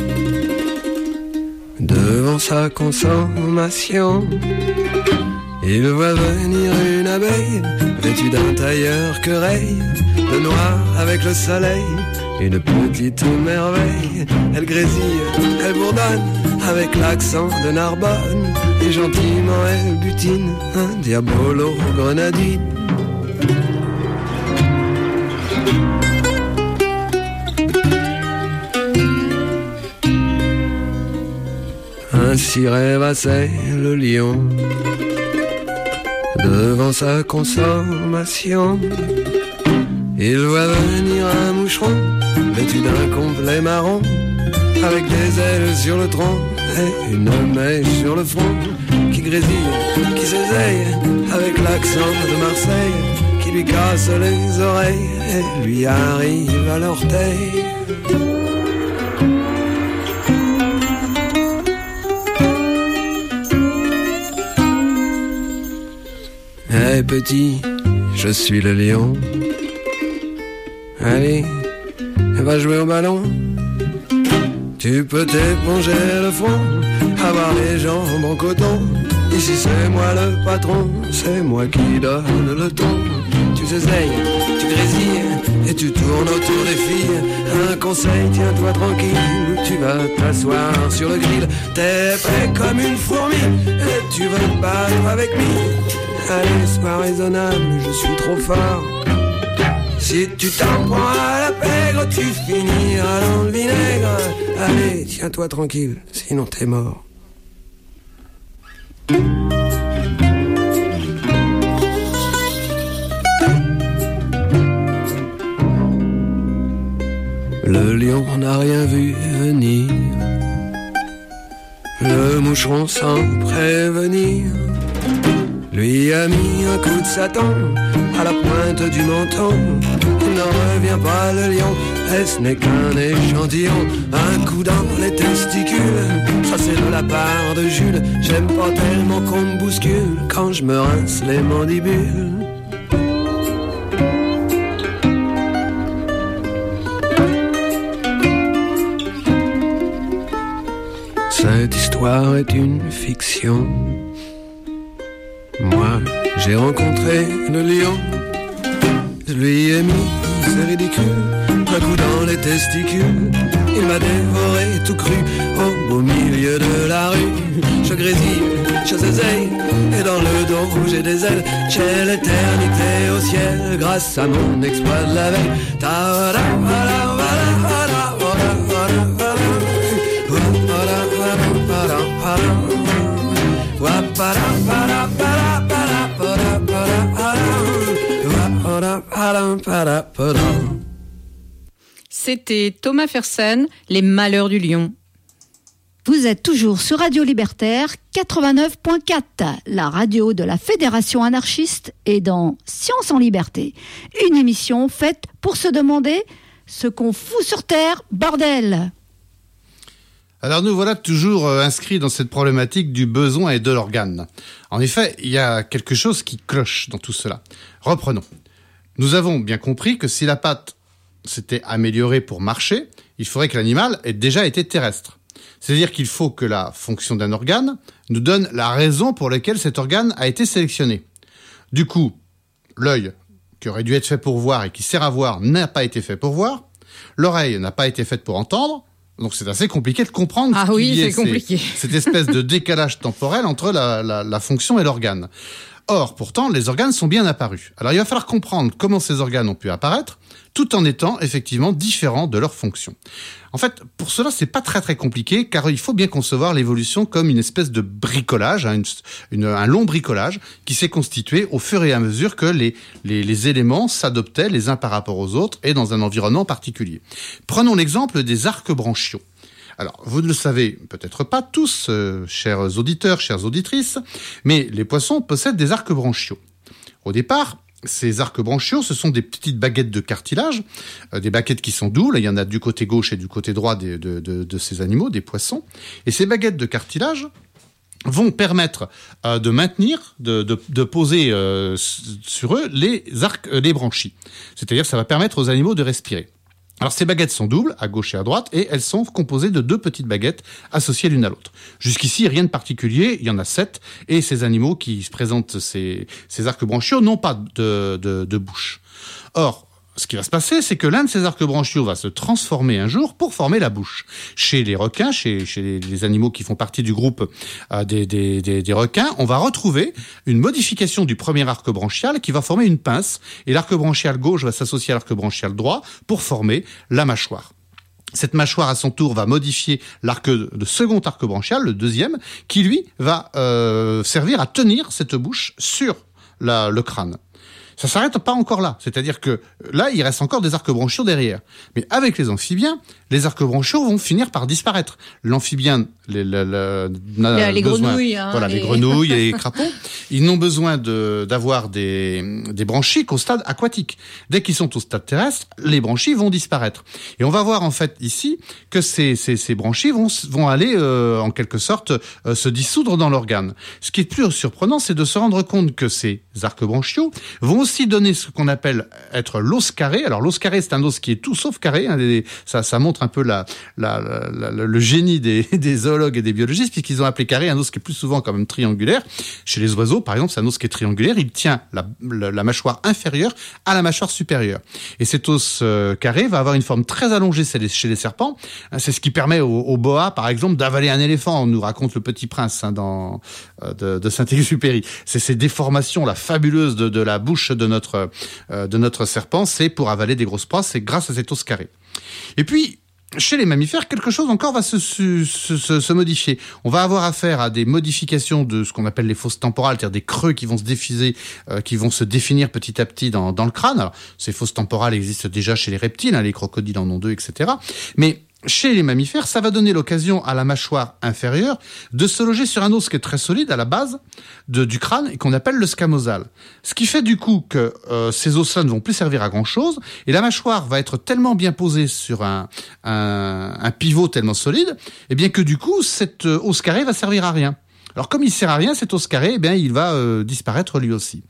devant sa consommation. Il voit venir une abeille vêtue d'un tailleur querelle, de noir avec le soleil, une petite merveille. Elle grésille, elle bourdonne avec l'accent de Narbonne, et gentiment elle butine un diabolo grenadine. Ainsi rêvassait le lion devant sa consommation. Il voit venir un moucheron vêtu d'un complet marron, avec des ailes sur le tronc et une mèche sur le front, qui grésille, qui s'éseille avec l'accent de Marseille, qui lui casse les oreilles et lui arrive à l'orteil. Hey petit, je suis le lion. Allez, va jouer au ballon. Tu peux t'éponger le front, avoir les jambes en coton. Ici c'est moi le patron, c'est moi qui donne le ton. Tu t'essayes, tu grésilles et tu tournes autour des filles. Un conseil, tiens-toi tranquille, tu vas t'asseoir sur le grill. T'es prêt comme une fourmi et tu veux te battre avec lui. Allez, sois raisonnable, je suis trop fort. Si tu t'en prends à la pègre, tu finiras dans le vinaigre. Allez, tiens-toi tranquille, sinon t'es mort. Le lion n'a rien vu venir, le moucheron sans prévenir lui a mis un coup de Satan à la pointe du menton. Il n'en revient pas le lion, et ce n'est qu'un échantillon. Un coup dans les testicules, ça c'est de la part de Jules. J'aime pas tellement qu'on me bouscule quand je me rince les mandibules. Cette histoire est une fiction. Moi, j'ai rencontré le lion, je lui ai mis, c'est ridicule, un coup dans les testicules. Il m'a dévoré tout cru au beau milieu de la rue. Je grésille, je zézeille, et dans le dos j'ai des ailes. J'ai l'éternité au ciel grâce à mon exploit de la veille. C'était Thomas Fersen, Les Malheurs du Lion. Vous êtes toujours sur Radio Libertaire quatre-vingt-neuf point quatre, la radio de la Fédération anarchiste, et dans Science en Liberté, une émission faite pour se demander ce qu'on fout sur Terre, bordel. Alors nous voilà toujours euh, inscrits dans cette problématique du besoin et de l'organe. En effet, il y a quelque chose qui cloche dans tout cela. Reprenons. Nous avons bien compris que si la patte s'était améliorée pour marcher, il faudrait que l'animal ait déjà été terrestre. C'est-à-dire qu'il faut que la fonction d'un organe nous donne la raison pour laquelle cet organe a été sélectionné. Du coup, l'œil, qui aurait dû être fait pour voir et qui sert à voir, n'a pas été fait pour voir. L'oreille n'a pas été faite pour entendre. Donc c'est assez compliqué de comprendre ah ce oui, qui c'est est compliqué. Ces, cette espèce de décalage temporel entre la, la, la fonction et l'organe. Or, pourtant, les organes sont bien apparus. Alors il va falloir comprendre comment ces organes ont pu apparaître, tout en étant effectivement différents de leur fonction. En fait, pour cela, c'est pas très très compliqué, car il faut bien concevoir l'évolution comme une espèce de bricolage, hein, une, une, un long bricolage qui s'est constitué au fur et à mesure que les, les, les éléments s'adoptaient les uns par rapport aux autres et dans un environnement particulier. Prenons l'exemple des arcs branchiaux. Alors, vous ne le savez peut-être pas tous, euh, chers auditeurs, chères auditrices, mais les poissons possèdent des arcs branchiaux. Au départ, ces arcs branchiaux, ce sont des petites baguettes de cartilage, euh, des baguettes qui sont doubles, il y en a du côté gauche et du côté droit des, de, de, de ces animaux, des poissons. Et ces baguettes de cartilage vont permettre euh, de maintenir, de, de, de poser euh, sur eux les arcs, euh, les branchies. C'est-à-dire que ça va permettre aux animaux de respirer. Alors ces baguettes sont doubles, à gauche et à droite, et elles sont composées de deux petites baguettes associées l'une à l'autre. Jusqu'ici, rien de particulier, il y en a sept, et ces animaux qui présentent ces, ces arcs branchiaux n'ont pas de, de, de bouche. Or, ce qui va se passer, c'est que l'un de ces arcs branchiaux va se transformer un jour pour former la bouche. Chez les requins, chez, chez les, les animaux qui font partie du groupe euh, des, des, des, des requins, on va retrouver une modification du premier arc branchial qui va former une pince, et l'arc branchial gauche va s'associer à l'arc branchial droit pour former la mâchoire. Cette mâchoire, à son tour, va modifier l'arc, le second arc branchial, le deuxième, qui, lui, va euh, servir à tenir cette bouche sur la, le crâne. Ça s'arrête pas encore là. C'est-à-dire que là, il reste encore des arcs branchiaux derrière. Mais avec les amphibiens, les arcs branchiaux vont finir par disparaître. L'amphibien, les, les, les, les, les besoin, grenouilles, hein, voilà, les... les grenouilles et les crapauds, ils n'ont besoin de, d'avoir des, des branchies qu'au stade aquatique. Dès qu'ils sont au stade terrestre, les branchies vont disparaître. Et on va voir en fait ici que ces, ces, ces branchies vont, vont aller euh, en quelque sorte euh, se dissoudre dans l'organe. Ce qui est plus surprenant, c'est de se rendre compte que ces arcs branchiaux vont aussi donner ce qu'on appelle être l'os carré. Alors l'os carré, c'est un os qui est tout sauf carré. Hein, les, ça, ça montre un peu la, la, la, la, le génie des, des zoologues et des biologistes, puisqu'ils ont appelé carré un os qui est plus souvent quand même triangulaire. Chez les oiseaux, par exemple, c'est un os qui est triangulaire. Il tient la, la, la mâchoire inférieure à la mâchoire supérieure. Et cet os euh, carré va avoir une forme très allongée chez les, chez les serpents. C'est ce qui permet au, au boa, par exemple, d'avaler un éléphant. On nous raconte Le Petit Prince hein, dans, euh, de, de Saint-Exupéry. C'est ces déformations là fabuleuses de, de la bouche de notre euh, de notre serpent, c'est pour avaler des grosses proies, c'est grâce à cet os carré. Et puis chez les mammifères, quelque chose encore va se, se, se, se modifier. On va avoir affaire à des modifications de ce qu'on appelle les fosses temporales, c'est-à-dire des creux qui vont se diffuser, euh, qui vont se définir petit à petit dans, dans le crâne. Alors, ces fosses temporales existent déjà chez les reptiles, hein, les crocodiles en ont deux, et cetera. Mais chez les mammifères, ça va donner l'occasion à la mâchoire inférieure de se loger sur un os qui est très solide à la base de, du crâne et qu'on appelle le scamosal. Ce qui fait du coup que euh, ces os-là ne vont plus servir à grand-chose et la mâchoire va être tellement bien posée sur un, un, un pivot tellement solide, et bien que du coup, cet euh, os carré va servir à rien. Alors comme il sert à rien, cet os carré, eh bien il va euh, disparaître lui aussi.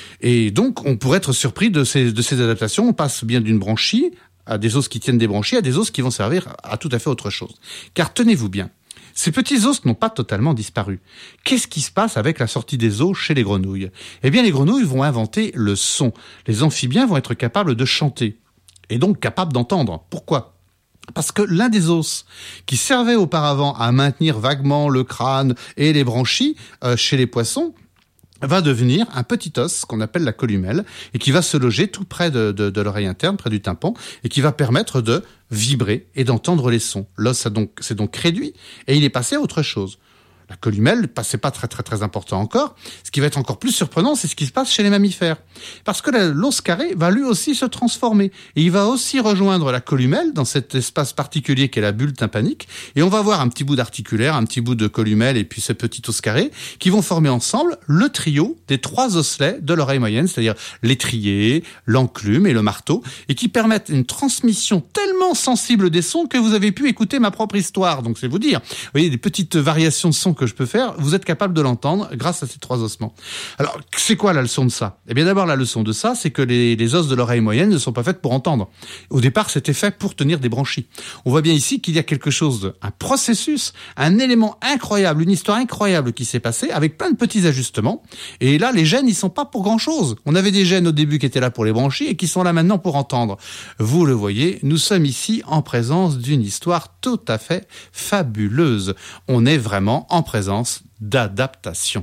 Et donc on pourrait être surpris de ces, de ces adaptations. On passe bien d'une branchie à des os qui tiennent des branchies, à des os qui vont servir à tout à fait autre chose. Car tenez-vous bien, ces petits os n'ont pas totalement disparu. Qu'est-ce qui se passe avec la sortie des os chez les grenouilles ? Eh bien, les grenouilles vont inventer le son. Les amphibiens vont être capables de chanter, et donc capables d'entendre. Pourquoi ? Parce que l'un des os qui servait auparavant à maintenir vaguement le crâne et les branchies euh, chez les poissons, va devenir un petit os qu'on appelle la columelle et qui va se loger tout près de, de, de l'oreille interne, près du tympan, et qui va permettre de vibrer et d'entendre les sons. L'os a donc, s'est donc réduit et il est passé à autre chose. La columelle, c'est pas très très très important encore. Ce qui va être encore plus surprenant, c'est ce qui se passe chez les mammifères. Parce que l'os carré va lui aussi se transformer. Et il va aussi rejoindre la columelle dans cet espace particulier qu'est la bulle tympanique. Et on va voir un petit bout d'articulaire, un petit bout de columelle et puis ce petit os carré qui vont former ensemble le trio des trois osselets de l'oreille moyenne, c'est-à-dire l'étrier, l'enclume et le marteau, et qui permettent une transmission tellement sensible des sons que vous avez pu écouter ma propre histoire. Donc c'est vous dire, vous voyez, des petites variations de sons que je peux faire, vous êtes capable de l'entendre grâce à ces trois ossements. Alors, c'est quoi la leçon de ça? Eh bien d'abord, la leçon de ça, c'est que les, les os de l'oreille moyenne ne sont pas faites pour entendre. Au départ, c'était fait pour tenir des branchies. On voit bien ici qu'il y a quelque chose, de, un processus, un élément incroyable, une histoire incroyable qui s'est passée avec plein de petits ajustements. Et là, les gènes, ils sont pas pour grand-chose. On avait des gènes au début qui étaient là pour les branchies et qui sont là maintenant pour entendre. Vous le voyez, nous sommes ici en présence d'une histoire tout à fait fabuleuse. On est vraiment en présence d'adaptation.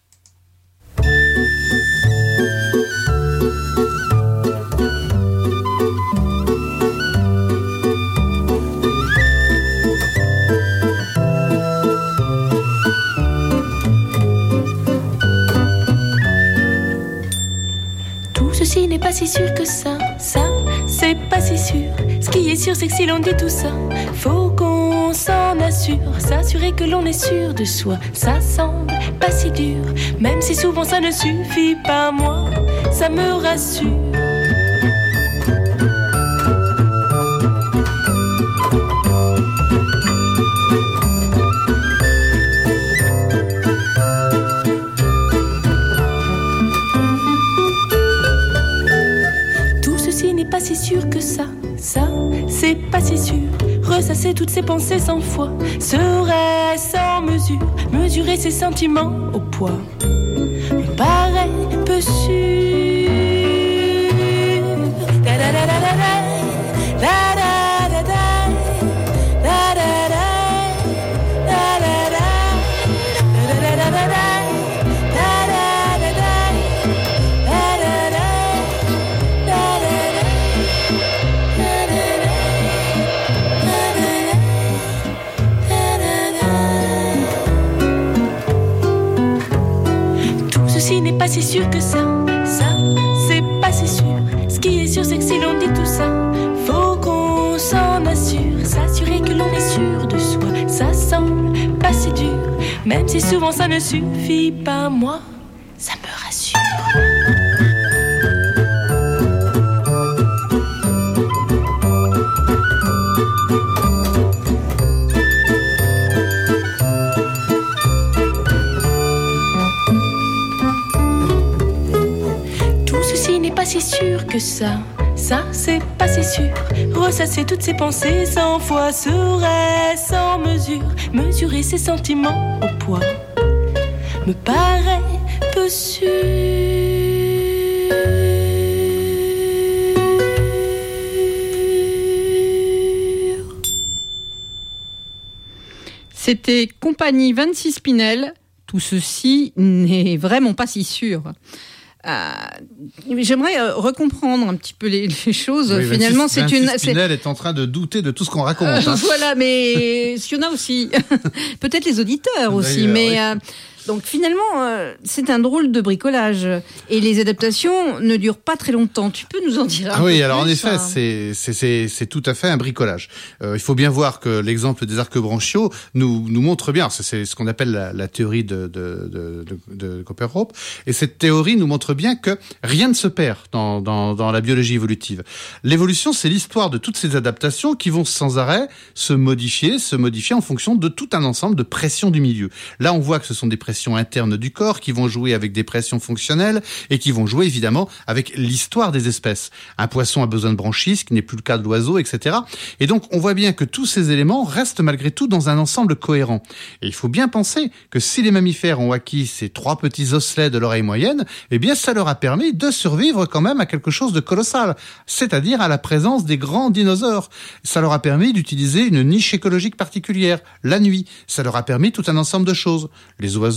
Tout ceci n'est pas si sûr que ça, ça, c'est pas si sûr. Ce qui est sûr, c'est que si l'on dit tout ça, faut qu'on s'en assure. S'assurer que l'on est sûr de soi, ça semble pas si dur. Même si souvent ça ne suffit pas, moi, ça me rassure. Pas si sûr que ça, ça, c'est pas si sûr. Ressasser toutes ses pensées sans foi serait sans mesure. Mesurer ses sentiments au poids me paraît peu sûr. Da da da da da da da da da da da da da da da. N'est pas si sûr que ça, ça, c'est pas si sûr. Ce qui est sûr, c'est que si l'on dit tout ça, faut qu'on s'en assure. S'assurer que l'on est sûr de soi, ça semble pas si dur. Même si souvent ça ne suffit pas, moi, ça me rassure. Pas si sûr que ça, ça c'est pas si sûr. Ressasser toutes ses pensées sans foi serait sans mesure. Mesurer ses sentiments au poids me paraît peu sûr. C'était Compagnie vingt-six Spinel. Tout ceci n'est vraiment pas si sûr. Euh, j'aimerais euh, recomprendre un petit peu les, les choses. Oui, Finalement, vingt-six, c'est une. Spinel est en train de douter de tout ce qu'on raconte. Euh, hein. Voilà, mais il y en a aussi. Peut-être les auditeurs aussi, D'ailleurs, mais. oui. Euh, Donc finalement, euh, c'est un drôle de bricolage. Et les adaptations ne durent pas très longtemps. Tu peux nous en dire un ah peu oui, plus, alors en effet, hein. c'est, c'est, c'est, c'est tout à fait un bricolage. Euh, il faut bien voir que l'exemple des arcs branchiaux nous, nous montre bien, c'est, c'est ce qu'on appelle la, la théorie de, de, de, de, de Copperhope. Et cette théorie nous montre bien que rien ne se perd dans, dans, dans la biologie évolutive. L'évolution, c'est l'histoire de toutes ces adaptations qui vont sans arrêt se modifier, se modifier en fonction de tout un ensemble de pressions du milieu. Là, on voit que ce sont des pressions internes du corps qui vont jouer avec des pressions fonctionnelles et qui vont jouer évidemment avec l'histoire des espèces. Un poisson a besoin de branchies, ce qui n'est plus le cas de l'oiseau, et cetera. Et donc, on voit bien que tous ces éléments restent malgré tout dans un ensemble cohérent. Et il faut bien penser que si les mammifères ont acquis ces trois petits osselets de l'oreille moyenne, eh bien, ça leur a permis de survivre quand même à quelque chose de colossal, c'est-à-dire à la présence des grands dinosaures. Ça leur a permis d'utiliser une niche écologique particulière, la nuit. Ça leur a permis tout un ensemble de choses. Les oiseaux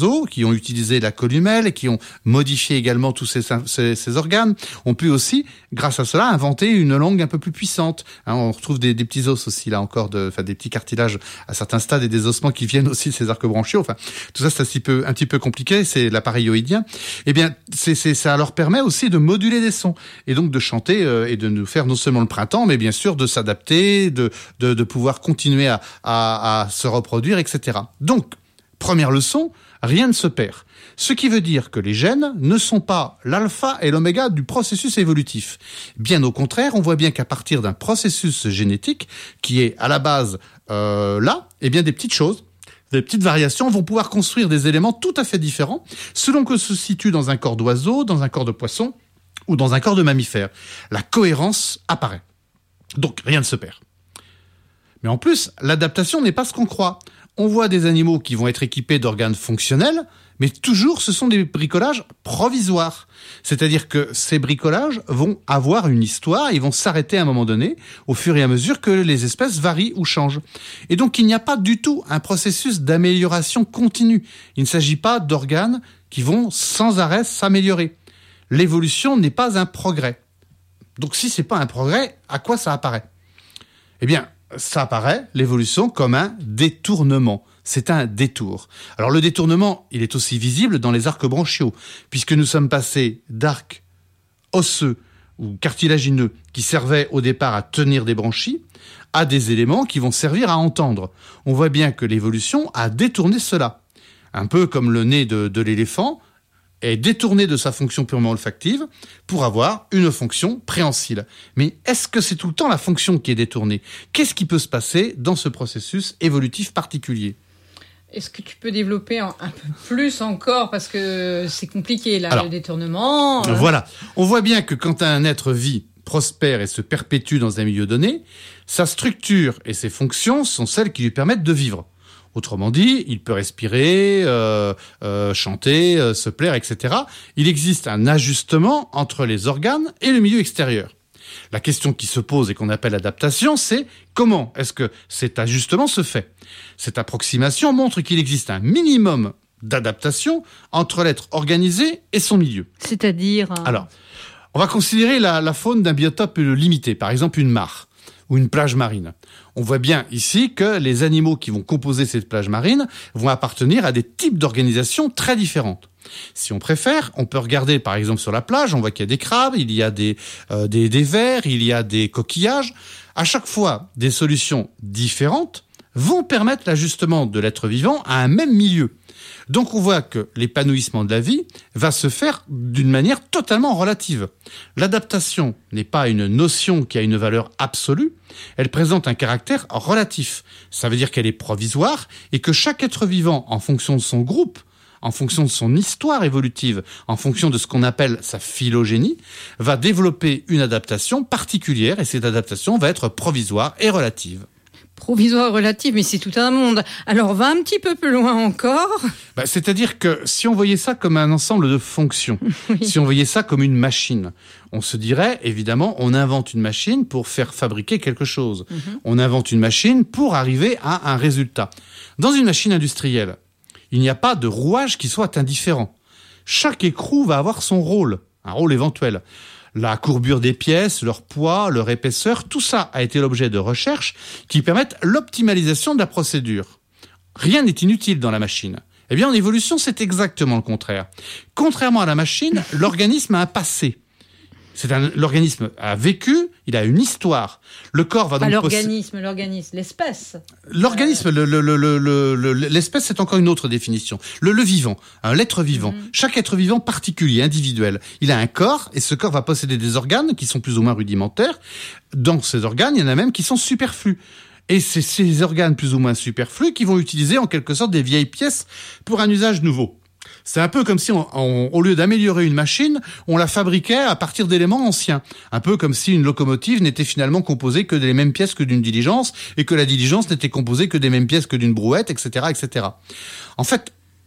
oiseaux qui ont utilisé la columelle et qui ont modifié également tous ces, ces, ces organes, ont pu aussi, grâce à cela, inventer une langue un peu plus puissante. Hein, on retrouve des, des petits os aussi, là encore, de, enfin, des petits cartilages à certains stades et des ossements qui viennent aussi de ces arcs branchiaux. Enfin, tout ça, c'est un petit peu, un petit peu compliqué, c'est l'appareil oïdien. Eh bien, c'est, c'est, ça leur permet aussi de moduler des sons et donc de chanter euh, et de nous faire non seulement le printemps, mais bien sûr de s'adapter, de, de, de pouvoir continuer à, à, à se reproduire, et cetera. Donc, première leçon, rien ne se perd. Ce qui veut dire que les gènes ne sont pas l'alpha et l'oméga du processus évolutif. Bien au contraire, on voit bien qu'à partir d'un processus génétique qui est à la base euh, là, eh bien des petites choses, des petites variations vont pouvoir construire des éléments tout à fait différents selon que se situe dans un corps d'oiseau, dans un corps de poisson ou dans un corps de mammifère. La cohérence apparaît. Donc rien ne se perd. Mais en plus, l'adaptation n'est pas ce qu'on croit. On voit des animaux qui vont être équipés d'organes fonctionnels, mais toujours ce sont des bricolages provisoires. C'est-à-dire que ces bricolages vont avoir une histoire, ils vont s'arrêter à un moment donné, au fur et à mesure que les espèces varient ou changent. Et donc il n'y a pas du tout un processus d'amélioration continue. Il ne s'agit pas d'organes qui vont sans arrêt s'améliorer. L'évolution n'est pas un progrès. Donc si c'est pas un progrès, à quoi ça apparaît ? Eh bien, ça apparaît, l'évolution, comme un détournement. C'est un détour. Alors le détournement, il est aussi visible dans les arcs branchiaux, puisque nous sommes passés d'arcs osseux ou cartilagineux qui servaient au départ à tenir des branchies, à des éléments qui vont servir à entendre. On voit bien que l'évolution a détourné cela. Un peu comme le nez de, de l'éléphant est détourné de sa fonction purement olfactive pour avoir une fonction préhensile. Mais est-ce que c'est tout le temps la fonction qui est détournée ? Qu'est-ce qui peut se passer dans ce processus évolutif particulier ? Est-ce que tu peux développer un, un peu plus encore, parce que c'est compliqué là, Alors, le détournement. Euh... Voilà, on voit bien que quand un être vit, prospère et se perpétue dans un milieu donné, sa structure et ses fonctions sont celles qui lui permettent de vivre. Autrement dit, il peut respirer, euh, euh, chanter, euh, se plaire, et cetera. Il existe un ajustement entre les organes et le milieu extérieur. La question qui se pose et qu'on appelle adaptation, c'est comment est-ce que cet ajustement se fait ? Cette approximation montre qu'il existe un minimum d'adaptation entre l'être organisé et son milieu. C'est-à-dire... Alors, on va considérer la, la faune d'un biotope limité, par exemple une mare ou une plage marine. On voit bien ici que les animaux qui vont composer cette plage marine vont appartenir à des types d'organisation très différentes. Si on préfère, on peut regarder par exemple sur la plage, on voit qu'il y a des crabes, il y a des, euh, des, des vers, il y a des coquillages. À chaque fois, des solutions différentes vont permettre l'ajustement de l'être vivant à un même milieu. Donc on voit que l'épanouissement de la vie va se faire d'une manière totalement relative. L'adaptation n'est pas une notion qui a une valeur absolue, elle présente un caractère relatif. Ça veut dire qu'elle est provisoire et que chaque être vivant, en fonction de son groupe, en fonction de son histoire évolutive, en fonction de ce qu'on appelle sa phylogénie, va développer une adaptation particulière et cette adaptation va être provisoire et relative. Provisoire, relative, mais c'est tout un monde. Alors, on va un petit peu plus loin encore. Bah, c'est-à-dire que si on voyait ça comme un ensemble de fonctions, oui. Si on voyait ça comme une machine, on se dirait, évidemment, on invente une machine pour faire fabriquer quelque chose. Mm-hmm. On invente une machine pour arriver à un résultat. Dans une machine industrielle, il n'y a pas de rouage qui soit indifférent. Chaque écrou va avoir son rôle, un rôle éventuel. La courbure des pièces, leur poids, leur épaisseur, tout ça a été l'objet de recherches qui permettent l'optimalisation de la procédure. Rien n'est inutile dans la machine. Eh bien, en évolution, c'est exactement le contraire. Contrairement à la machine, l'organisme a un passé. C'est un, l'organisme a vécu, il a une histoire. Le corps va donc... Pas l'organisme, posséder... l'organisme, l'espèce. L'organisme, euh... le, le, le, le, le, l'espèce, c'est encore une autre définition. Le, le vivant, hein, l'être vivant. Mm-hmm. Chaque être vivant particulier, individuel. Il a un corps, et ce corps va posséder des organes qui sont plus ou moins rudimentaires. Dans ces organes, il y en a même qui sont superflus. Et c'est ces organes plus ou moins superflus qui vont utiliser en quelque sorte des vieilles pièces pour un usage nouveau. C'est un peu comme si, on, on, au lieu d'améliorer une machine, on la fabriquait à partir d'éléments anciens. Un peu comme si une locomotive n'était finalement composée que des mêmes pièces que d'une diligence, et que la diligence n'était composée que des mêmes pièces que d'une brouette, et cetera, et cetera. En fait,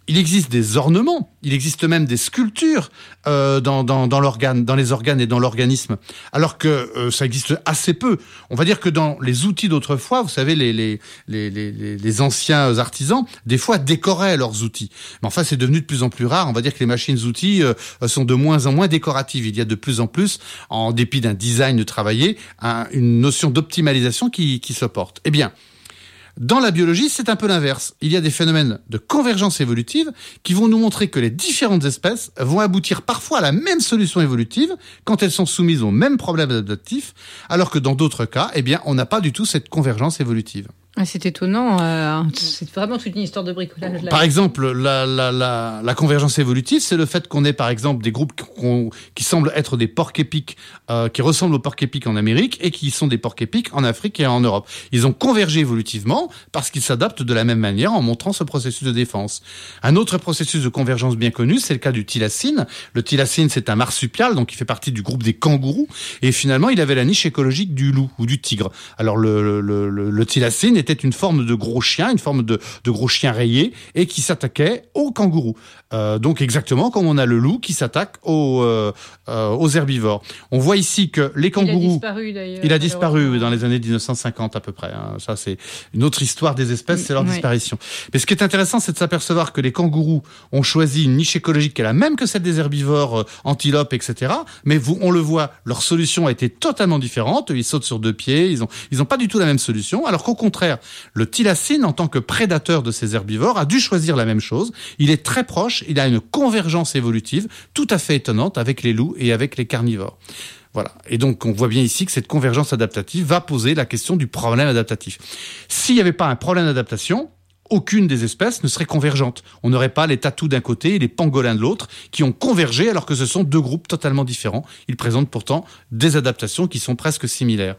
il existe des ornements, il existe même des sculptures euh, dans, dans, dans l'organe, dans les organes et dans l'organisme, alors que euh, ça existe assez peu. On va dire que dans les outils d'autrefois, vous savez, les, les, les, les, les anciens artisans, des fois décoraient leurs outils. Mais enfin, c'est devenu de plus en plus rare. On va dire que les machines-outils euh, sont de moins en moins décoratives. Il y a de plus en plus, en dépit d'un design travaillé, un, une notion d'optimalisation qui, qui se porte. Eh bien, dans la biologie, c'est un peu l'inverse. Il y a des phénomènes de convergence évolutive qui vont nous montrer que les différentes espèces vont aboutir parfois à la même solution évolutive quand elles sont soumises aux mêmes problèmes adaptatifs, alors que dans d'autres cas, eh bien, on n'a pas du tout cette convergence évolutive. Ah, c'est étonnant. Euh, c'est vraiment toute une histoire de bricolage. Là. Par exemple, la, la, la, la convergence évolutive, c'est le fait qu'on ait par exemple des groupes qu'on, qui semblent être des porcs-épics, euh, qui ressemblent aux porcs-épics en Amérique et qui sont des porcs-épics en Afrique et en Europe. Ils ont convergé évolutivement parce qu'ils s'adaptent de la même manière en montrant ce processus de défense. Un autre processus de convergence bien connu, c'est le cas du thylacine. Le thylacine, c'est un marsupial, donc il fait partie du groupe des kangourous. Et finalement, il avait la niche écologique du loup ou du tigre. Alors le, le, le, le thylacine était une forme de gros chien, une forme de, de gros chien rayé, et qui s'attaquait aux kangourous. Euh, donc exactement comme on a le loup qui s'attaque aux, euh, euh, aux herbivores. On voit ici que les kangourous... Il a disparu d'ailleurs. Il a disparu dans les années dix-neuf cent cinquante à peu près. Hein. Ça, c'est une autre histoire des espèces, c'est leur oui. disparition. Mais ce qui est intéressant, c'est de s'apercevoir que les kangourous ont choisi une niche écologique qui est la même que celle des herbivores, euh, antilopes, et cetera. Mais vous, on le voit, leur solution a été totalement différente. Ils sautent sur deux pieds, ils ont, ils ont pas du tout la même solution. Alors qu'au contraire, le thylacine, en tant que prédateur de ces herbivores, a dû choisir la même chose. Il est très proche, il a une convergence évolutive tout à fait étonnante avec les loups et avec les carnivores. Voilà. Et donc, on voit bien ici que cette convergence adaptative va poser la question du problème adaptatif. S'il n'y avait pas un problème d'adaptation, aucune des espèces ne serait convergente. On n'aurait pas les tatous d'un côté et les pangolins de l'autre qui ont convergé alors que ce sont deux groupes totalement différents. Ils présentent pourtant des adaptations qui sont presque similaires.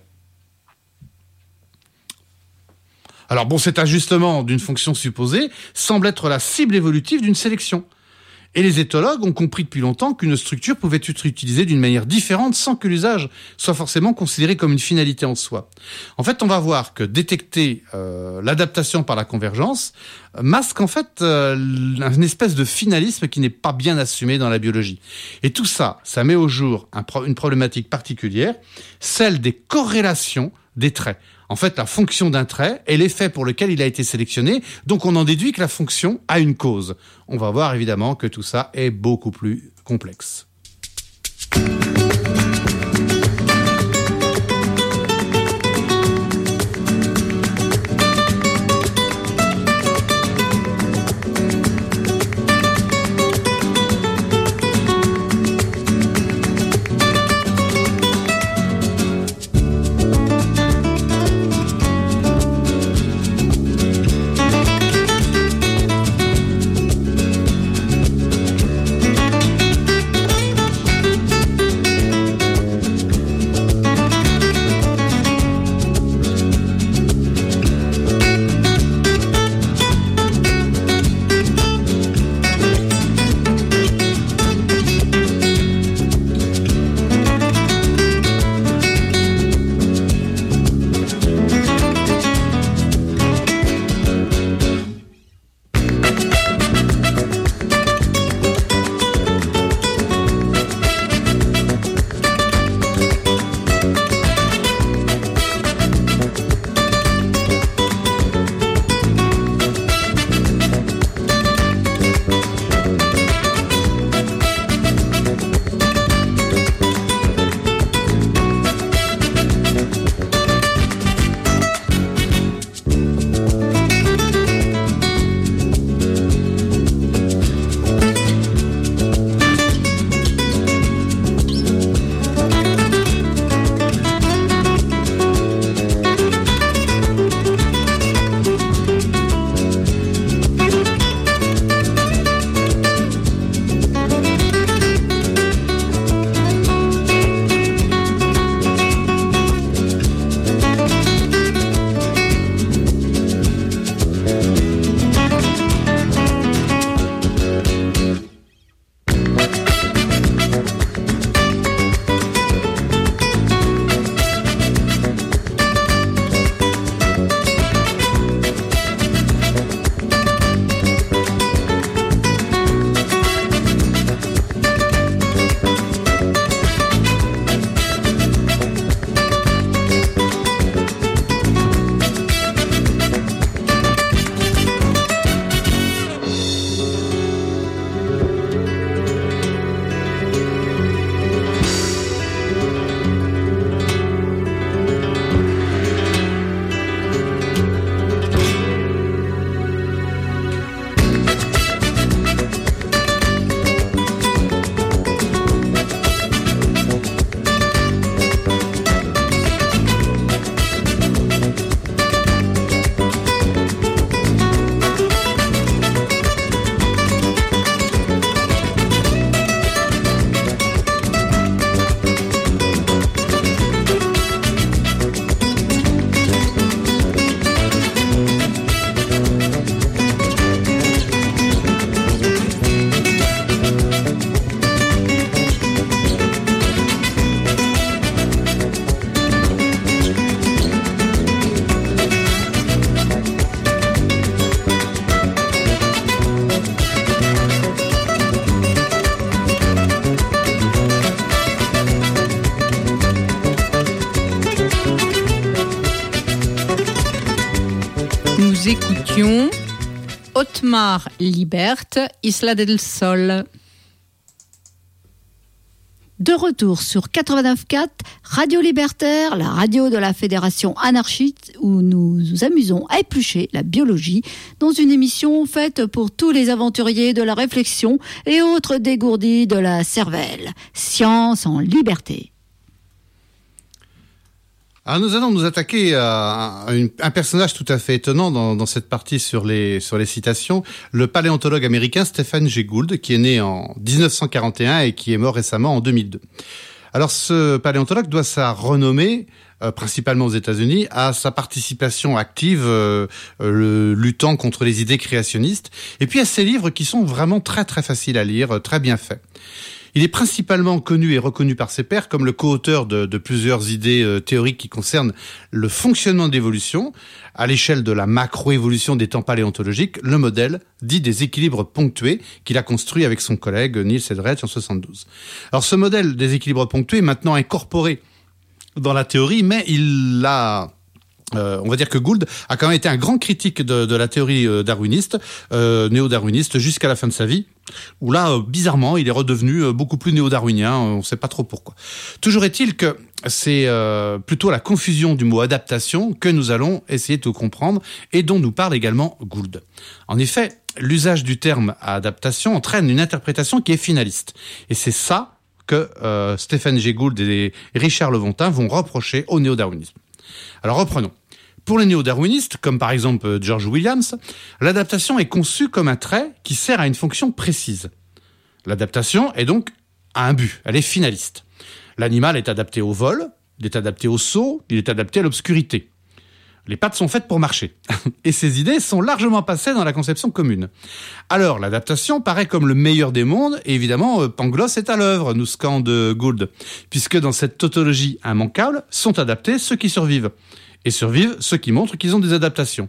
Alors bon, cet ajustement d'une fonction supposée semble être la cible évolutive d'une sélection. Et les éthologues ont compris depuis longtemps qu'une structure pouvait être utilisée d'une manière différente sans que l'usage soit forcément considéré comme une finalité en soi. En fait, on va voir que détecter euh, l'adaptation par la convergence masque en fait euh, une espèce de finalisme qui n'est pas bien assumé dans la biologie. Et tout ça, ça met au jour un pro- une problématique particulière, celle des corrélations des traits. En fait, la fonction d'un trait est l'effet pour lequel il a été sélectionné, donc on en déduit que la fonction a une cause. On va voir évidemment que tout ça est beaucoup plus complexe. nous écoutions Otmar Libert, Isla del Sol. De retour sur quatre-vingt-neuf virgule quatre, Radio Libertaire, la radio de la Fédération anarchiste, où nous nous amusons à éplucher la biologie dans une émission faite pour tous les aventuriers de la réflexion et autres dégourdis de la cervelle. Science en liberté. Alors nous allons nous attaquer à un, un personnage tout à fait étonnant dans, dans cette partie sur les, sur les citations, le paléontologue américain Stephen Jay Gould, qui est né en dix-neuf cent quarante et un et qui est mort récemment en deux mille deux. Alors ce paléontologue doit sa renommée, euh, principalement aux États-Unis, à sa participation active euh, euh, luttant contre les idées créationnistes, et puis à ses livres qui sont vraiment très très faciles à lire, très bien faits. Il est principalement connu et reconnu par ses pairs comme le co-auteur de, de plusieurs idées euh, théoriques qui concernent le fonctionnement de l'évolution à l'échelle de la macroévolution des temps paléontologiques, le modèle dit des équilibres ponctués qu'il a construit avec son collègue Niels Eldredge en soixante-douze. Alors ce modèle des équilibres ponctués est maintenant incorporé dans la théorie, mais il l'a... Euh, on va dire que Gould a quand même été un grand critique de, de la théorie euh, darwiniste, euh, néo-darwiniste, jusqu'à la fin de sa vie, où là, euh, bizarrement, il est redevenu euh, beaucoup plus néo-darwinien, euh, on ne sait pas trop pourquoi. Toujours est-il que c'est euh, plutôt la confusion du mot adaptation que nous allons essayer de comprendre et dont nous parle également Gould. En effet, l'usage du terme adaptation entraîne une interprétation qui est finaliste. Et c'est ça que euh, Stephen Jay Gould et Richard Levontin vont reprocher au néo-darwinisme. Alors reprenons. Pour les néo-darwinistes, comme par exemple George Williams, l'adaptation est conçue comme un trait qui sert à une fonction précise. L'adaptation est donc à un but, elle est finaliste. L'animal est adapté au vol, il est adapté au saut, il est adapté à l'obscurité. Les pattes sont faites pour marcher. Et ces idées sont largement passées dans la conception commune. Alors, l'adaptation paraît comme le meilleur des mondes, et évidemment, Pangloss est à l'œuvre, nous scande Gould, puisque dans cette tautologie immanquable, sont adaptés ceux qui survivent. Et survivent ceux qui montrent qu'ils ont des adaptations.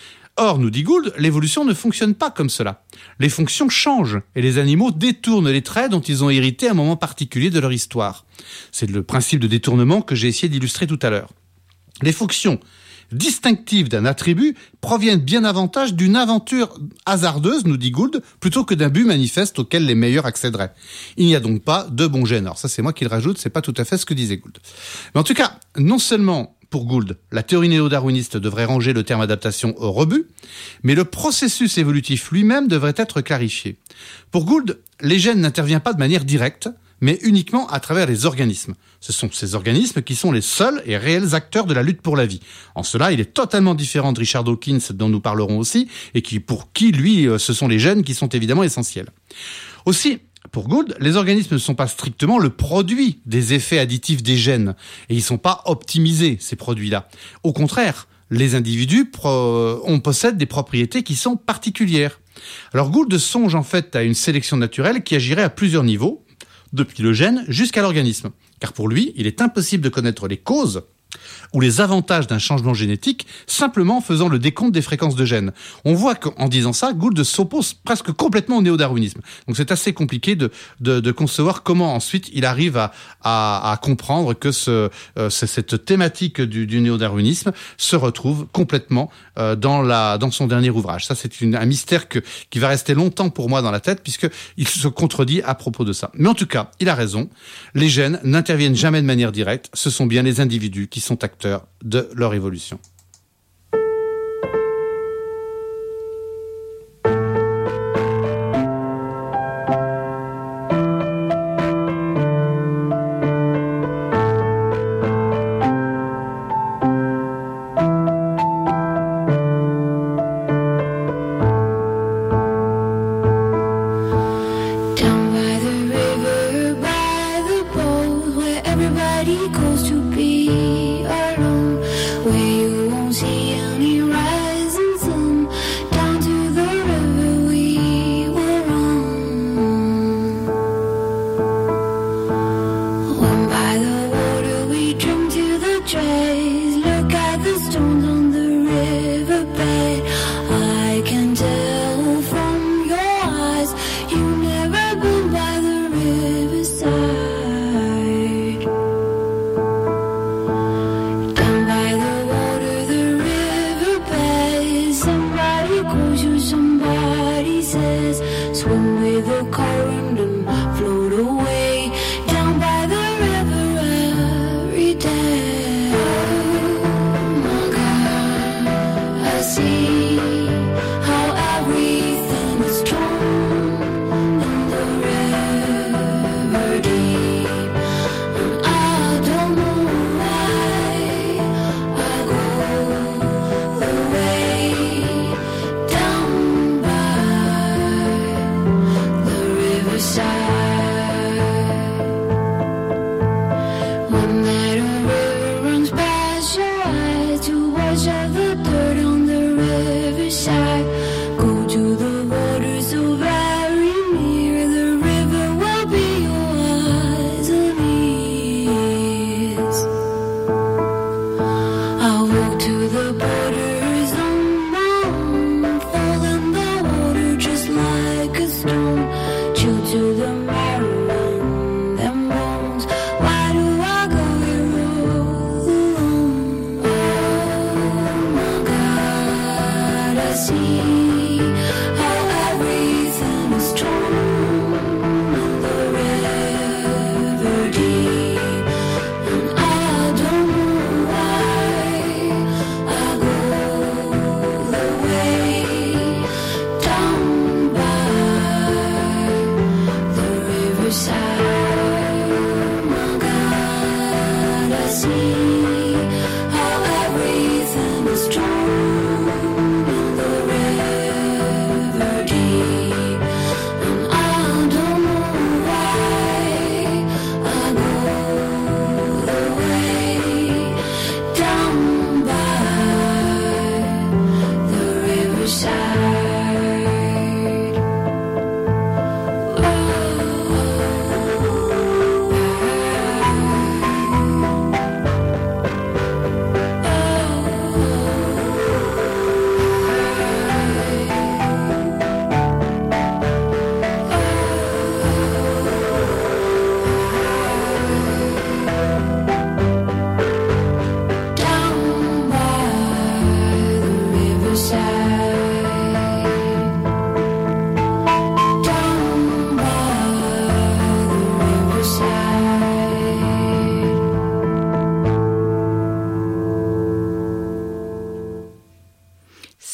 Or, nous dit Gould, l'évolution ne fonctionne pas comme cela. Les fonctions changent, et les animaux détournent les traits dont ils ont hérité à un moment particulier de leur histoire. C'est le principe de détournement que j'ai essayé d'illustrer tout à l'heure. Les fonctions distinctives d'un attribut proviennent bien davantage d'une aventure hasardeuse, nous dit Gould, plutôt que d'un but manifeste auquel les meilleurs accéderaient. Il n'y a donc pas de bon gène. Alors ça, c'est moi qui le rajoute, c'est pas tout à fait ce que disait Gould. Mais en tout cas, non seulement pour Gould, la théorie néo-darwiniste devrait ranger le terme adaptation au rebut, mais le processus évolutif lui-même devrait être clarifié. Pour Gould, les gènes n'interviennent pas de manière directe, mais uniquement à travers les organismes. Ce sont ces organismes qui sont les seuls et réels acteurs de la lutte pour la vie. En cela, il est totalement différent de Richard Dawkins, dont nous parlerons aussi, et qui, pour qui, lui, ce sont les gènes qui sont évidemment essentiels. Aussi, pour Gould, les organismes ne sont pas strictement le produit des effets additifs des gènes, et ils ne sont pas optimisés, ces produits-là. Au contraire, les individus pro- on possède des propriétés qui sont particulières. Alors Gould songe en fait à une sélection naturelle qui agirait à plusieurs niveaux, depuis le gène jusqu'à l'organisme. Car pour lui, il est impossible de connaître les causes ou les avantages d'un changement génétique simplement en faisant le décompte des fréquences de gènes. On voit qu'en disant ça, Gould s'oppose presque complètement au néo-darwinisme. Donc c'est assez compliqué de, de, de concevoir comment ensuite il arrive à, à, à comprendre que ce, euh, cette thématique du, du néo-darwinisme se retrouve complètement euh, dans, la, dans son dernier ouvrage. Ça, c'est une, un mystère que, qui va rester longtemps pour moi dans la tête, puisqu'il se contredit à propos de ça. Mais en tout cas, il a raison. Les gènes n'interviennent jamais de manière directe. Ce sont bien les individus qui sont acteurs de leur évolution. Down by the water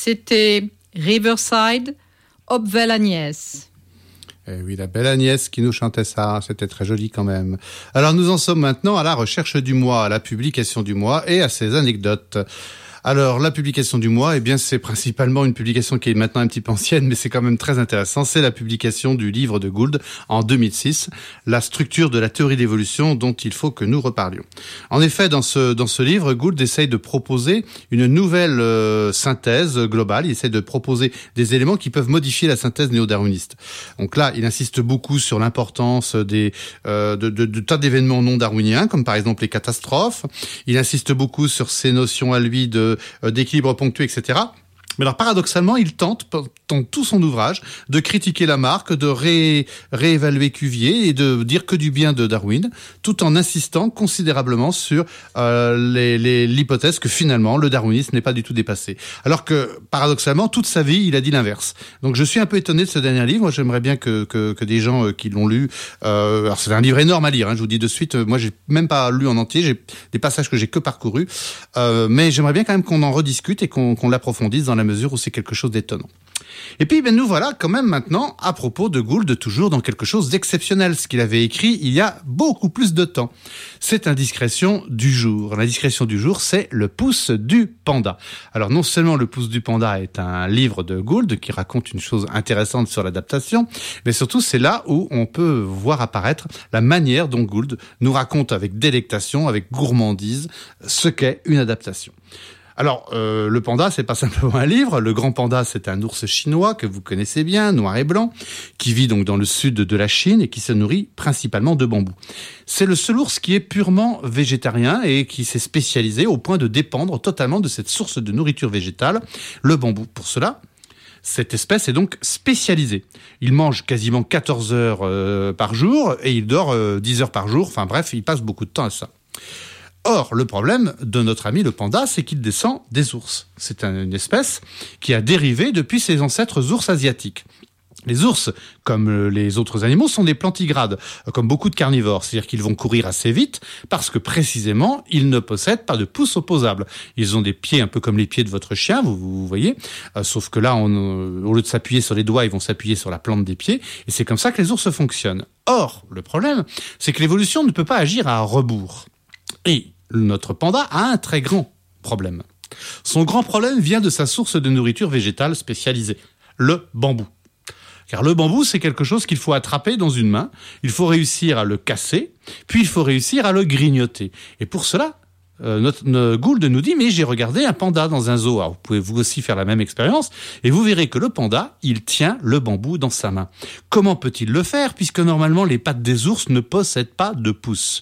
C'était Riverside, Op Belle Agnès. Eh oui, la belle Agnès qui nous chantait ça, c'était très joli quand même. Alors nous en sommes maintenant à la recherche du mois, à la publication du mois et à ses anecdotes. Alors, la publication du mois, eh bien, c'est principalement une publication qui est maintenant un petit peu ancienne, mais c'est quand même très intéressant. C'est la publication du livre de Gould en deux mille six, La structure de la théorie d'évolution dont il faut que nous reparlions. En effet, dans ce, dans ce livre, Gould essaye de proposer une nouvelle euh, synthèse globale. Il essaie de proposer des éléments qui peuvent modifier la synthèse néo-darwiniste. Donc là, il insiste beaucoup sur l'importance des, euh, de, de, de tas d'événements non darwiniens, comme par exemple les catastrophes. Il insiste beaucoup sur ces notions à lui de d'équilibre ponctué, et cetera. Mais alors, paradoxalement, il tente, dans tout son ouvrage, de critiquer Lamarck, de ré, réévaluer Cuvier et de dire que du bien de Darwin, tout en insistant considérablement sur euh, les, les, l'hypothèse que finalement, le darwinisme n'est pas du tout dépassé. Alors que, paradoxalement, toute sa vie, il a dit l'inverse. Donc, je suis un peu étonné de ce dernier livre. Moi, j'aimerais bien que, que, que des gens qui l'ont lu... Euh, alors, c'est un livre énorme à lire, hein, je vous dis de suite. Moi, j'ai même pas lu en entier. J'ai des passages que j'ai que parcourus. Euh, mais j'aimerais bien quand même qu'on en rediscute et qu'on, qu'on l'approfondisse dans la mesure où c'est quelque chose d'étonnant. Et puis, ben, nous voilà quand même maintenant à propos de Gould, toujours dans quelque chose d'exceptionnel, ce qu'il avait écrit il y a beaucoup plus de temps. C'est Indiscrétion du jour. L'Indiscrétion du jour, c'est Le pouce du panda. Alors, non seulement Le pouce du panda est un livre de Gould qui raconte une chose intéressante sur l'adaptation, mais surtout, c'est là où on peut voir apparaître la manière dont Gould nous raconte avec délectation, avec gourmandise, ce qu'est une adaptation. Alors, euh, le panda, c'est pas simplement un livre. Le grand panda, c'est un ours chinois que vous connaissez bien, noir et blanc, qui vit donc dans le sud de la Chine et qui se nourrit principalement de bambou. C'est le seul ours qui est purement végétarien et qui s'est spécialisé au point de dépendre totalement de cette source de nourriture végétale, le bambou. Pour cela, cette espèce est donc spécialisée. Il mange quasiment quatorze heures euh, par jour et il dort euh, dix heures par jour. Enfin bref, il passe beaucoup de temps à ça. Or, le problème de notre ami le panda, c'est qu'il descend des ours. C'est une espèce qui a dérivé depuis ses ancêtres ours asiatiques. Les ours, comme les autres animaux, sont des plantigrades, comme beaucoup de carnivores. C'est-à-dire qu'ils vont courir assez vite parce que, précisément, ils ne possèdent pas de pouces opposables. Ils ont des pieds un peu comme les pieds de votre chien, vous, vous voyez. Euh, sauf que là, on, au lieu de s'appuyer sur les doigts, ils vont s'appuyer sur la plante des pieds. Et c'est comme ça que les ours fonctionnent. Or, le problème, c'est que l'évolution ne peut pas agir à rebours. Et notre panda a un très grand problème. Son grand problème vient de sa source de nourriture végétale spécialisée, le bambou. Car le bambou, c'est quelque chose qu'il faut attraper dans une main, il faut réussir à le casser, puis il faut réussir à le grignoter. Et pour cela, euh, notre, notre Gould nous dit, mais j'ai regardé un panda dans un zoo. Alors vous pouvez vous aussi faire la même expérience, et vous verrez que le panda, il tient le bambou dans sa main. Comment peut-il le faire, puisque normalement les pattes des ours ne possèdent pas de pouces?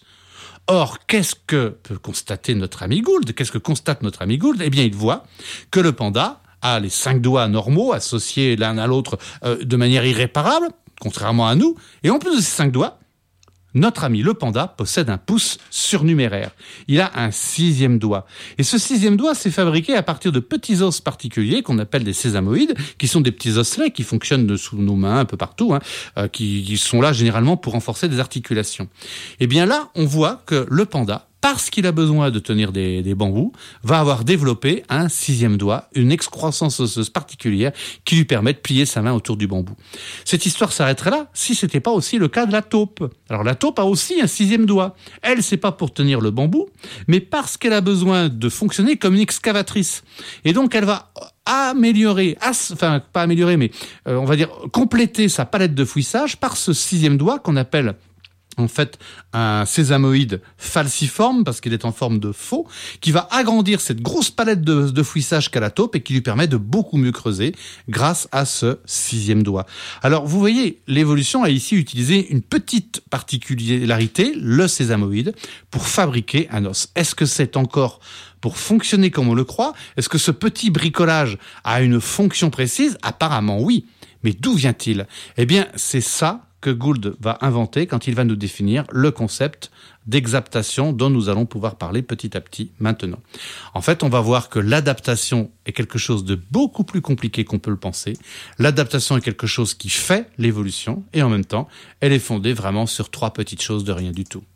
Or, qu'est-ce que peut constater notre ami Gould? Qu'est-ce que constate notre ami Gould? Eh bien, il voit que le panda a les cinq doigts normaux, associés l'un à l'autre euh, de manière irréparable, contrairement à nous. Et en plus de ces cinq doigts, notre ami le panda possède un pouce surnuméraire. Il a un sixième doigt. Et ce sixième doigt, c'est fabriqué à partir de petits os particuliers qu'on appelle des sésamoïdes, qui sont des petits osselets qui fonctionnent sous nos mains un peu partout, hein, euh, qui, qui sont là généralement pour renforcer des articulations. Et bien là, on voit que le panda, parce qu'il a besoin de tenir des, des bambous, va avoir développé un sixième doigt, une excroissance osseuse particulière qui lui permet de plier sa main autour du bambou. Cette histoire s'arrêterait là si c'était pas aussi le cas de la taupe. Alors la taupe a aussi un sixième doigt. Elle, c'est pas pour tenir le bambou, mais parce qu'elle a besoin de fonctionner comme une excavatrice. Et donc elle va améliorer, as, enfin pas améliorer, mais euh, on va dire compléter sa palette de fouissage par ce sixième doigt qu'on appelle en fait un sésamoïde falciforme, parce qu'il est en forme de faux, qui va agrandir cette grosse palette de, de fouissage qu'a la taupe et qui lui permet de beaucoup mieux creuser grâce à ce sixième doigt. Alors vous voyez, l'évolution a ici utilisé une petite particularité, le sésamoïde, pour fabriquer un os. Est-ce que c'est encore pour fonctionner comme on le croit? Est-ce que ce petit bricolage a une fonction précise? Apparemment oui. Mais d'où vient-il? Eh bien, c'est ça que Gould va inventer quand il va nous définir le concept d'exaptation dont nous allons pouvoir parler petit à petit maintenant. En fait, on va voir que l'adaptation est quelque chose de beaucoup plus compliqué qu'on peut le penser. L'adaptation est quelque chose qui fait l'évolution et en même temps, elle est fondée vraiment sur trois petites choses de rien du tout.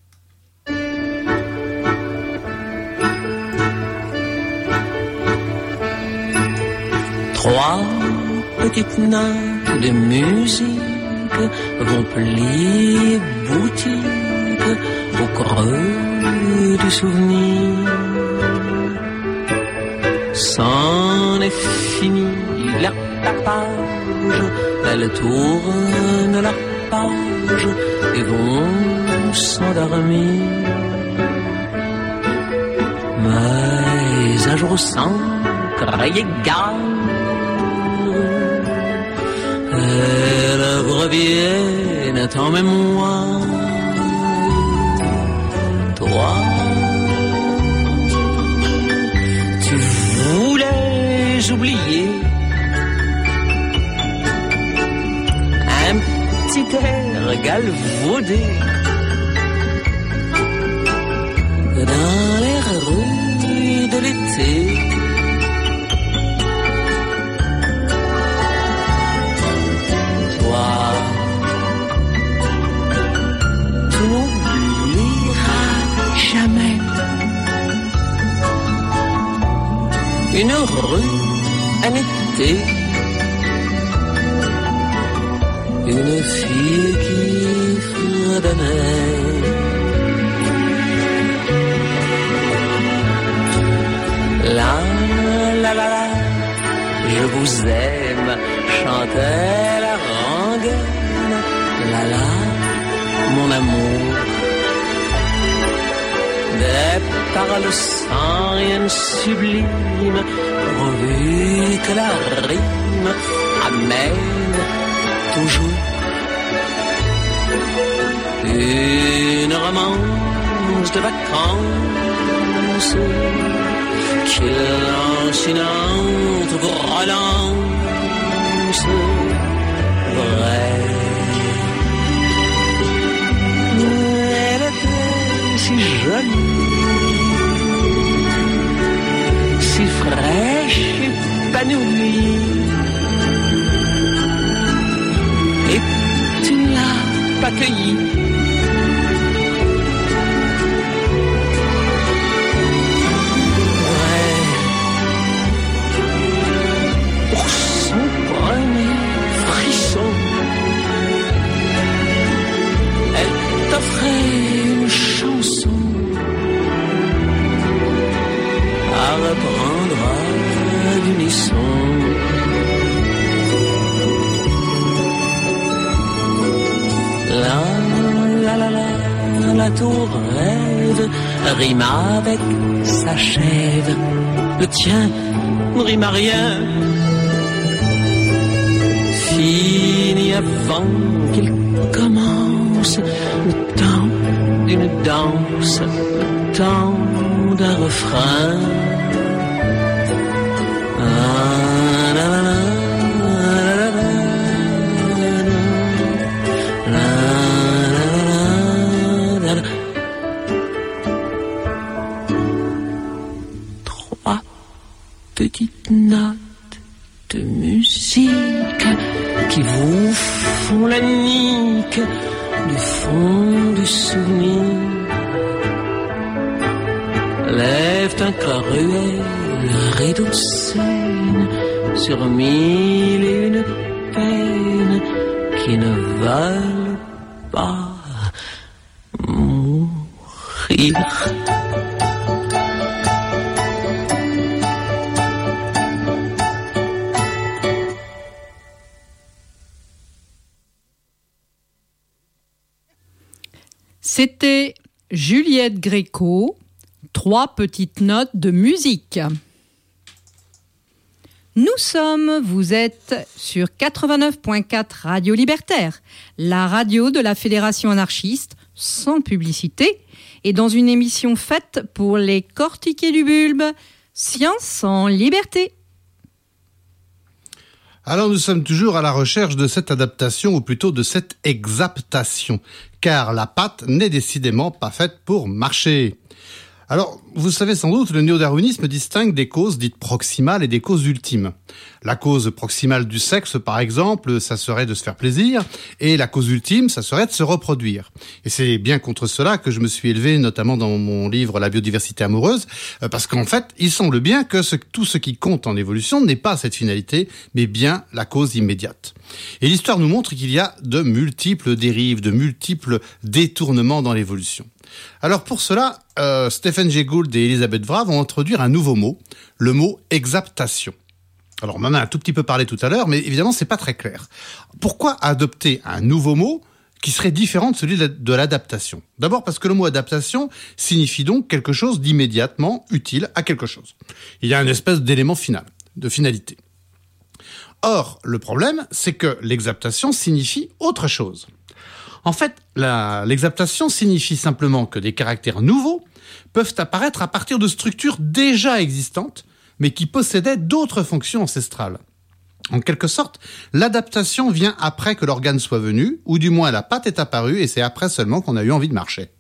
Trois petites notes de musique vont plier boutique au creux du souvenir. C'en est fini la, la page, elles tournent la page et vont s'endormir. Mais un jour sans crier gare, elles reviennent en mémoire. Toi, tu voulais oublier un petit air galvaudé dans les rues de l'été. Toi, tu n'oublieras jamais une rue, un été, une fille qui fredonnait. La la la la, je vous aime, chantait la rengaine. La la, mon amour. Des paroles sans rien sublime, pourvu que la rime amène toujours une romance de vacances qui lance une autre relance vraie. Elle était si jolie, si fraîche, épanouie, et tu ne l'as pas cueillie. Une chanson à reprendre à l'unisson. La la la la, la tour rêve rime avec s'achève. Le tien rime à rien, fini avant qu'il commence. Le temps d'une danse, le temps d'un refrain. Ah, la, la, la, la, la, la, la, la, la. Trois petites notes de musique qui vous font la nique du fond du souvenir, lèvent un cruel rideau de scène sur mille et une peines qui ne veulent pas mourir. C'était Juliette Gréco, trois petites notes de musique. Nous sommes, vous êtes sur quatre-vingt-neuf point quatre Radio Libertaire, la radio de la Fédération anarchiste, sans publicité, et dans une émission faite pour les cortiqués du bulbe, Science en liberté. Alors nous sommes toujours à la recherche de cette adaptation, ou plutôt de cette exaptation, car la pâte n'est décidément pas faite pour marcher. Alors, vous savez sans doute, le néo-darwinisme distingue des causes dites proximales et des causes ultimes. La cause proximale du sexe, par exemple, ça serait de se faire plaisir, et la cause ultime, ça serait de se reproduire. Et c'est bien contre cela que je me suis élevé, notamment dans mon livre « La biodiversité amoureuse », parce qu'en fait, il semble bien que ce, tout ce qui compte en évolution n'est pas cette finalité, mais bien la cause immédiate. Et l'histoire nous montre qu'il y a de multiples dérives, de multiples détournements dans l'évolution. Alors pour cela, euh, Stephen Jay Gould et Elisabeth Vra vont introduire un nouveau mot, le mot exaptation. Alors on en a un tout petit peu parlé tout à l'heure, mais évidemment c'est pas très clair. Pourquoi adopter un nouveau mot qui serait différent de celui de l'adaptation ? D'abord parce que le mot adaptation signifie donc quelque chose d'immédiatement utile à quelque chose. Il y a une espèce d'élément final, de finalité. Or, le problème, c'est que l'exaptation signifie autre chose. En fait, la, l'exaptation signifie simplement que des caractères nouveaux peuvent apparaître à partir de structures déjà existantes, mais qui possédaient d'autres fonctions ancestrales. En quelque sorte, l'adaptation vient après que l'organe soit venu, ou du moins la patte est apparue, et c'est après seulement qu'on a eu envie de marcher.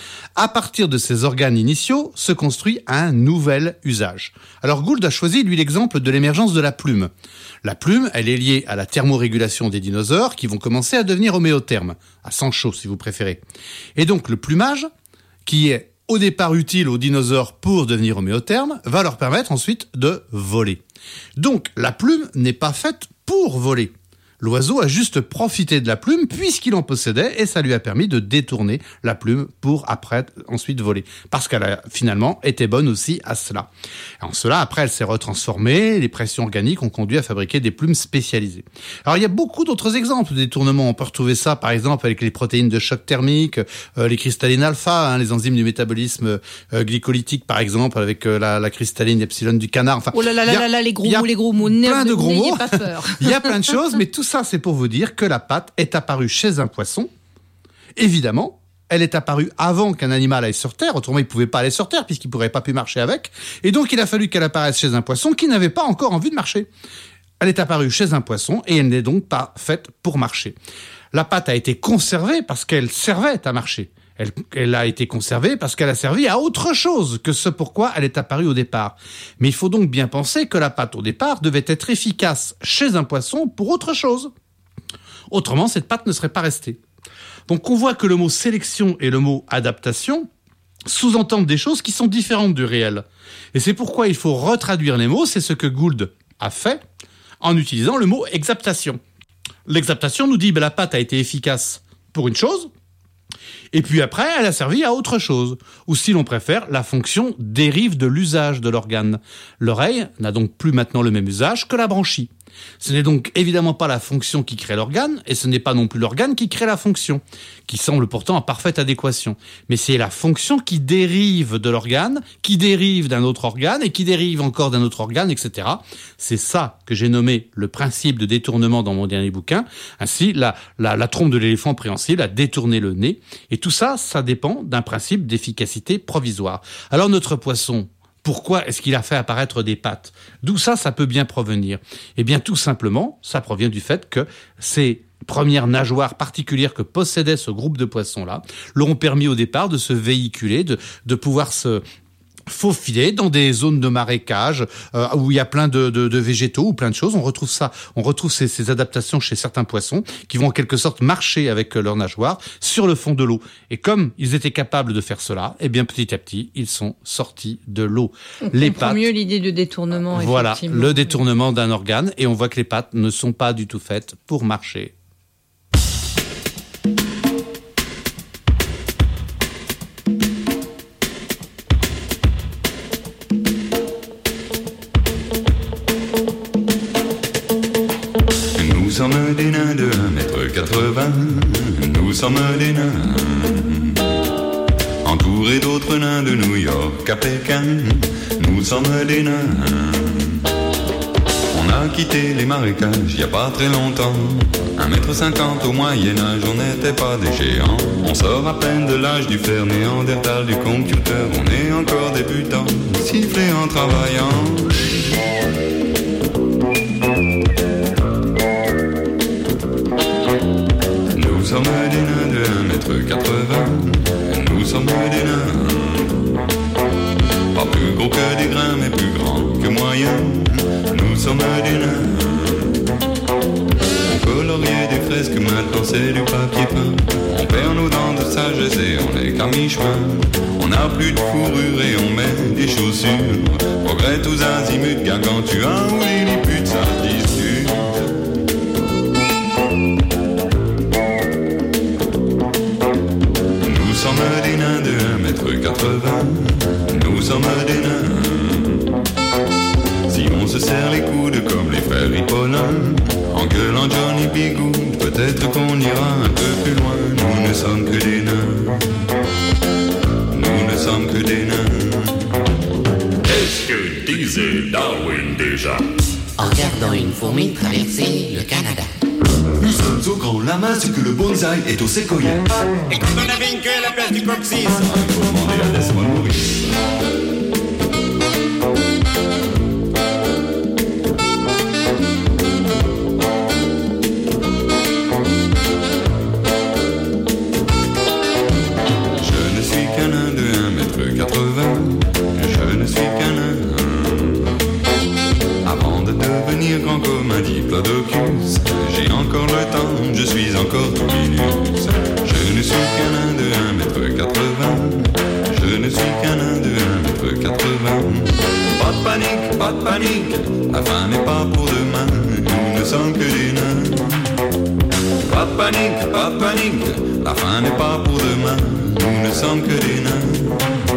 À partir de ces organes initiaux, se construit un nouvel usage. Alors Gould a choisi, lui, l'exemple de l'émergence de la plume. La plume, elle est liée à la thermorégulation des dinosaures qui vont commencer à devenir homéothermes, à sang chaud si vous préférez. Et donc le plumage, qui est au départ utile aux dinosaures pour devenir homéothermes, va leur permettre ensuite de voler. Donc la plume n'est pas faite pour voler. L'oiseau a juste profité de la plume puisqu'il en possédait et ça lui a permis de détourner la plume pour après ensuite voler. Parce qu'elle a finalement été bonne aussi à cela. En cela, après, elle s'est retransformée, les pressions organiques ont conduit à fabriquer des plumes spécialisées. Alors il y a beaucoup d'autres exemples de détournements. On peut retrouver ça par exemple avec les protéines de choc thermique, euh, les cristallines alpha, hein, les enzymes du métabolisme euh, glycolytique par exemple avec euh, la, la cristalline epsilon du canard. Enfin, oh là là là là là, les gros mots, les gros mots. Plein de gros mots. N'ayez pas peur. Il y a plein de choses, mais tout ça, c'est pour vous dire que la patte est apparue chez un poisson. Évidemment, elle est apparue avant qu'un animal aille sur Terre. Autrement, il ne pouvait pas aller sur Terre puisqu'il ne pourrait pas pu marcher avec. Et donc, il a fallu qu'elle apparaisse chez un poisson qui n'avait pas encore envie de marcher. Elle est apparue chez un poisson et elle n'est donc pas faite pour marcher. La patte a été conservée parce qu'elle servait à marcher. Elle, elle a été conservée parce qu'elle a servi à autre chose que ce pourquoi elle est apparue au départ. Mais il faut donc bien penser que la patte au départ devait être efficace chez un poisson pour autre chose. Autrement, cette patte ne serait pas restée. Donc on voit que le mot sélection et le mot adaptation sous-entendent des choses qui sont différentes du réel. Et c'est pourquoi il faut retraduire les mots, c'est ce que Gould a fait en utilisant le mot exaptation. L'exaptation nous dit que ben, la patte a été efficace pour une chose, et puis après, elle a servi à autre chose. Ou si l'on préfère, la fonction dérive de l'usage de l'organe. L'oreille n'a donc plus maintenant le même usage que la branchie. Ce n'est donc évidemment pas la fonction qui crée l'organe, et ce n'est pas non plus l'organe qui crée la fonction, qui semble pourtant en parfaite adéquation. Mais c'est la fonction qui dérive de l'organe, qui dérive d'un autre organe, et qui dérive encore d'un autre organe, et cetera. C'est ça que j'ai nommé le principe de détournement dans mon dernier bouquin. Ainsi, la, la, la trompe de l'éléphant préhensile a détourné le nez, et tout ça, ça dépend d'un principe d'efficacité provisoire. Alors notre poisson, pourquoi est-ce qu'il a fait apparaître des pattes ? D'où ça, ça peut bien provenir ? Eh bien, tout simplement, ça provient du fait que ces premières nageoires particulières que possédait ce groupe de poissons-là leur ont permis au départ de se véhiculer, de, de pouvoir se faufiler dans des zones de marécage euh, où il y a plein de, de, de végétaux ou plein de choses. On retrouve ça, on retrouve ces, ces adaptations chez certains poissons qui vont en quelque sorte marcher avec leurs nageoires sur le fond de l'eau. Et comme ils étaient capables de faire cela, eh bien petit à petit, ils sont sortis de l'eau. On les comprend pattes, mieux l'idée de détournement. voilà, effectivement. le détournement d'un organe, et on voit que les pattes ne sont pas du tout faites pour marcher. Nous sommes des nains de un mètre quatre-vingts, nous sommes des nains, entourés d'autres nains de New York à Pékin, nous sommes des nains. On a quitté les marécages y a pas très longtemps, un mètre cinquante au Moyen-Âge, on n'était pas des géants. On sort à peine de l'âge du fer néandertal du computer, on est encore débutants, sifflés en travaillant. Nous sommes des nains de un mètre quatre-vingts, nous sommes des nains. mi-chemin. On n'a plus de fourrure et on met des chaussures. Progrès tous azimuts, gargantua ou lilliput, ça se discute. Nous sommes des nains de un mètre quatre-vingts. Nous sommes des nains. Si on se serre les coudes comme les frères Hippolyte, en gueulant Johnny Bigoud, peut-être qu'on ira un peu plus loin. Nous ne sommes que des nains. Nous ne sommes que des nains. Qu'est-ce que disait Darwin déjà? En regardant une fourmi traverser le Canada. Nous sommes au grand lama, ce que le bonsaï est au séquoia. Et quand on a vaincu à la place du coccyx, il faut demander à Desmond Maurice. Je ne suis qu'un nain. Avant de devenir grand comme un diplodocus, j'ai encore le temps, je suis encore tout minus. Je ne suis qu'un nain de un mètre quatre-vingts. Je ne suis qu'un nain de un mètre quatre-vingts. Pas de panique, pas de panique, la fin n'est pas pour demain. Nous ne sommes que des nains. Pas de panique, pas de panique, la fin n'est pas pour demain. Nous ne sommes que des nains.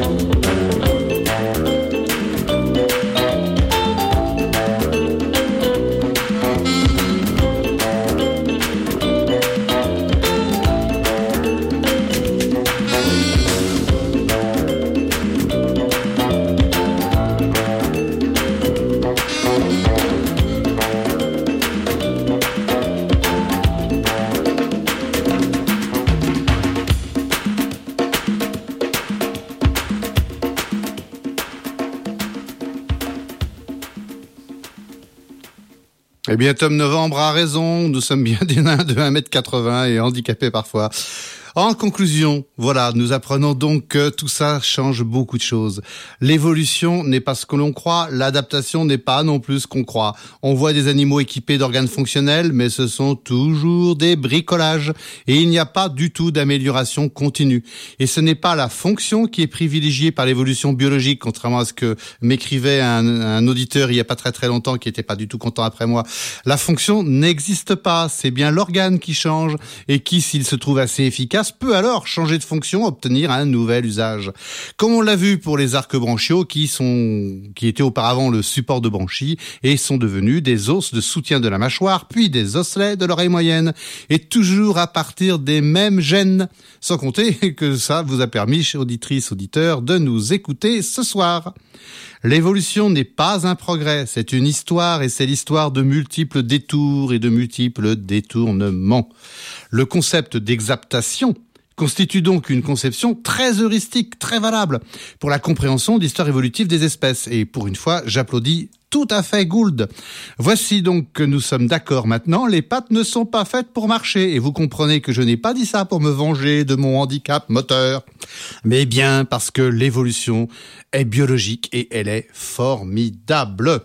Eh bien, Tom Novembre a raison, nous sommes bien des nains de un mètre quatre-vingts et handicapés parfois. En conclusion, voilà, nous apprenons donc que tout ça change beaucoup de choses. L'évolution n'est pas ce que l'on croit, l'adaptation n'est pas non plus ce qu'on croit. On voit des animaux équipés d'organes fonctionnels, mais ce sont toujours des bricolages et il n'y a pas du tout d'amélioration continue. Et ce n'est pas la fonction qui est privilégiée par l'évolution biologique, contrairement à ce que m'écrivait un, un auditeur il y a pas très très longtemps qui était pas du tout content après moi. La fonction n'existe pas, c'est bien l'organe qui change et qui, s'il se trouve assez efficace, peut alors changer de fonction, obtenir un nouvel usage. Comme on l'a vu pour les arcs branchiaux qui sont, qui étaient auparavant le support de branchies et sont devenus des os de soutien de la mâchoire, puis des osselets de l'oreille moyenne, et toujours à partir des mêmes gènes. Sans compter que ça vous a permis, auditrices, auditeurs, de nous écouter ce soir. L'évolution n'est pas un progrès, c'est une histoire et c'est l'histoire de multiples détours et de multiples détournements. Le concept d'exaptation constitue donc une conception très heuristique, très valable pour la compréhension de l'histoire évolutive des espèces. Et pour une fois, j'applaudis tout à fait Gould. Voici donc que nous sommes d'accord maintenant, les pattes ne sont pas faites pour marcher. Et vous comprenez que je n'ai pas dit ça pour me venger de mon handicap moteur, mais bien parce que l'évolution est biologique et elle est formidable.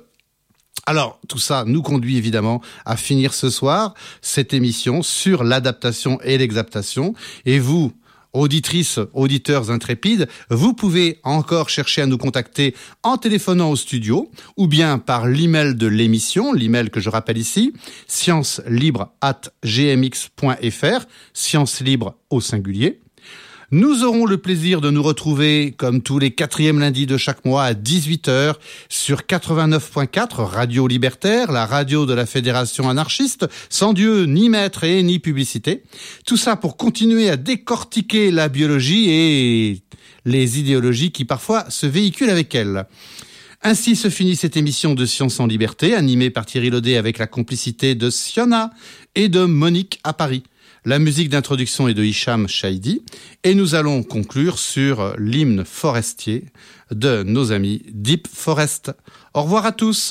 Alors, tout ça nous conduit évidemment à finir ce soir cette émission sur l'adaptation et l'exaptation. Et vous, auditrices, auditeurs intrépides, vous pouvez encore chercher à nous contacter en téléphonant au studio ou bien par l'email de l'émission, l'email que je rappelle ici, sciencelibre arobase gmx point fr, science libre au singulier. Nous aurons le plaisir de nous retrouver, comme tous les quatrièmes lundis de chaque mois, à dix-huit heures, sur quatre-vingt-neuf point quatre, Radio Libertaire, la radio de la Fédération anarchiste, sans Dieu, ni maître et ni publicité. Tout ça pour continuer à décortiquer la biologie et les idéologies qui parfois se véhiculent avec elle. Ainsi se finit cette émission de Science en Liberté, animée par Thierry Laudet avec la complicité de Siona et de Monique à Paris. La musique d'introduction est de Hicham Chaïdi et nous allons conclure sur l'hymne forestier de nos amis Deep Forest. Au revoir à tous.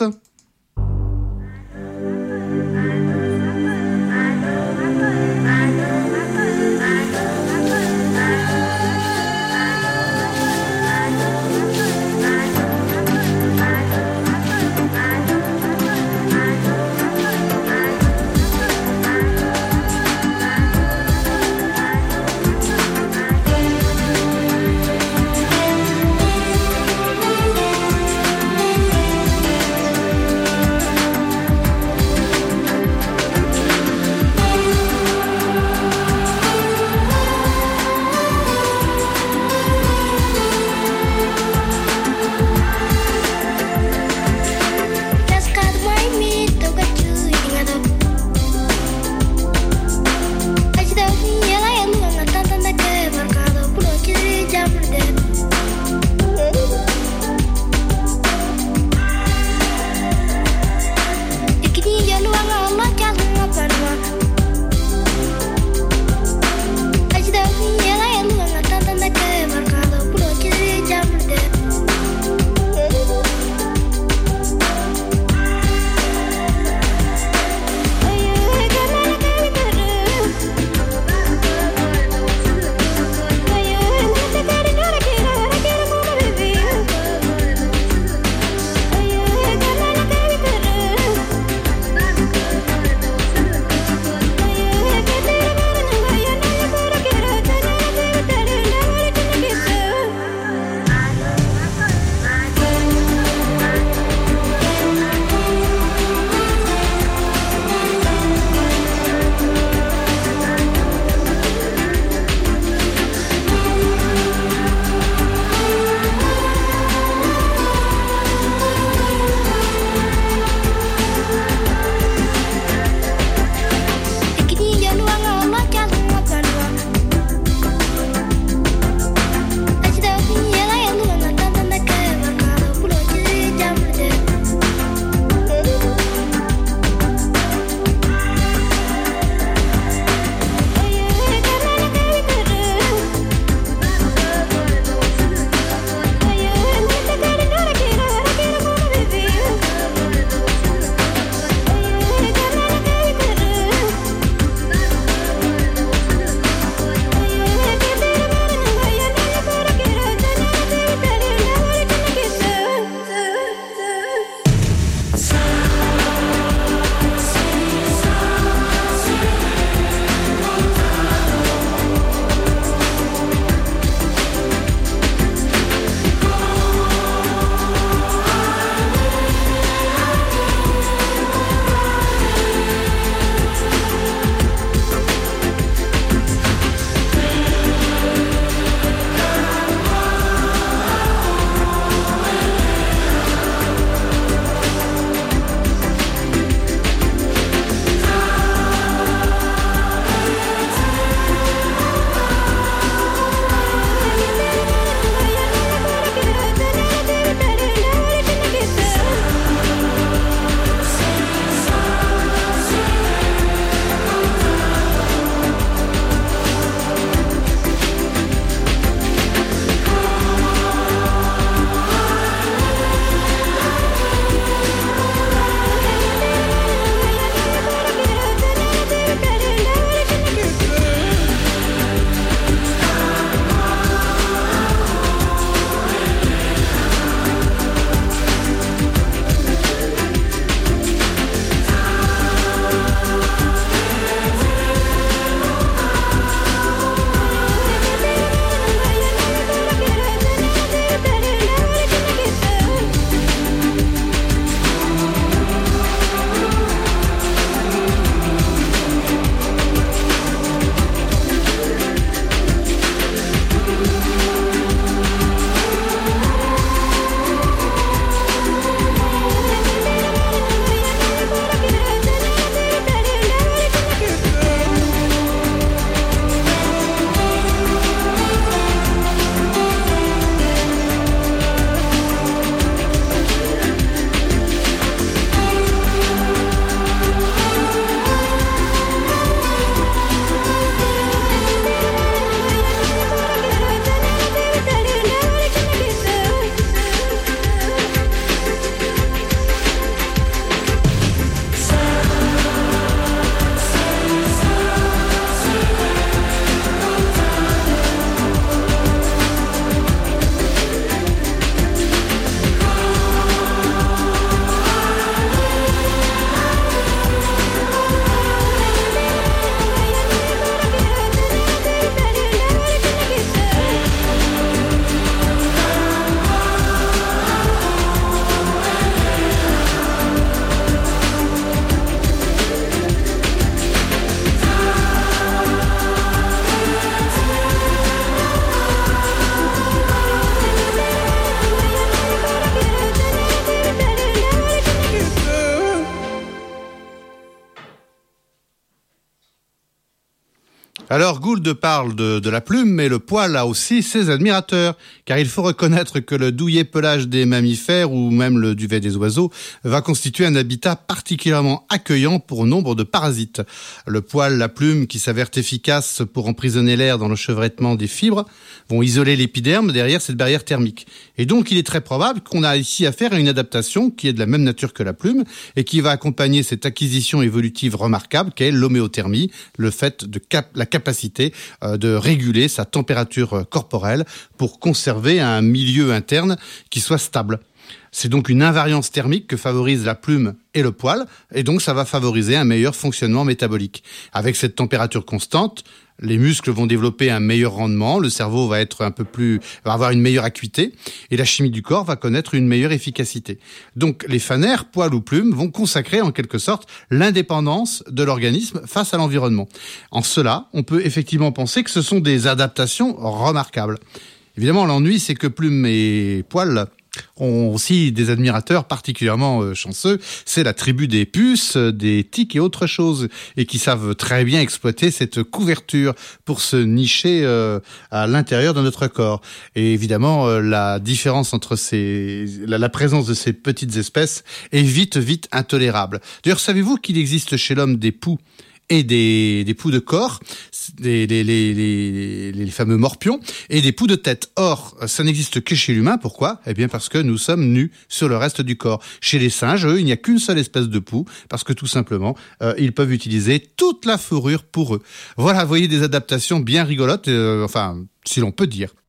Alors Gould parle de, de la plume, mais le poil a aussi ses admirateurs, car il faut reconnaître que le douillet pelage des mammifères ou même le duvet des oiseaux va constituer un habitat particulièrement accueillant pour nombre de parasites. Le poil, la plume, qui s'avèrent efficaces pour emprisonner l'air dans le chevrettement des fibres, vont isoler l'épiderme derrière cette barrière thermique. Et donc il est très probable qu'on a ici affaire à une adaptation qui est de la même nature que la plume et qui va accompagner cette acquisition évolutive remarquable qu'est l'homéothermie, le fait de cap- la capacité euh, de réguler sa température corporelle pour conserver un milieu interne qui soit stable. C'est donc une invariance thermique que favorise la plume et le poil, et donc ça va favoriser un meilleur fonctionnement métabolique. Avec cette température constante, les muscles vont développer un meilleur rendement, le cerveau va être un peu plus, va avoir une meilleure acuité, et la chimie du corps va connaître une meilleure efficacité. Donc les fanères, poils ou plumes, vont consacrer en quelque sorte l'indépendance de l'organisme face à l'environnement. En cela, on peut effectivement penser que ce sont des adaptations remarquables. Évidemment, l'ennui, c'est que plumes et poils ont aussi des admirateurs particulièrement chanceux. C'est la tribu des puces, des tiques et autres choses, et qui savent très bien exploiter cette couverture pour se nicher euh, à l'intérieur de notre corps. Et évidemment, euh, la différence entre ces, la, la présence de ces petites espèces est vite, vite intolérable. D'ailleurs, savez-vous qu'il existe chez l'homme des poux et des, des poux de corps, des, les, les, les, les fameux morpions, et des poux de tête. Or, ça n'existe que chez l'humain. Pourquoi ? Eh bien parce que nous sommes nus sur le reste du corps. Chez les singes, eux, il n'y a qu'une seule espèce de poux, parce que tout simplement, euh, ils peuvent utiliser toute la fourrure pour eux. Voilà, vous voyez des adaptations bien rigolotes, euh, enfin, si l'on peut dire.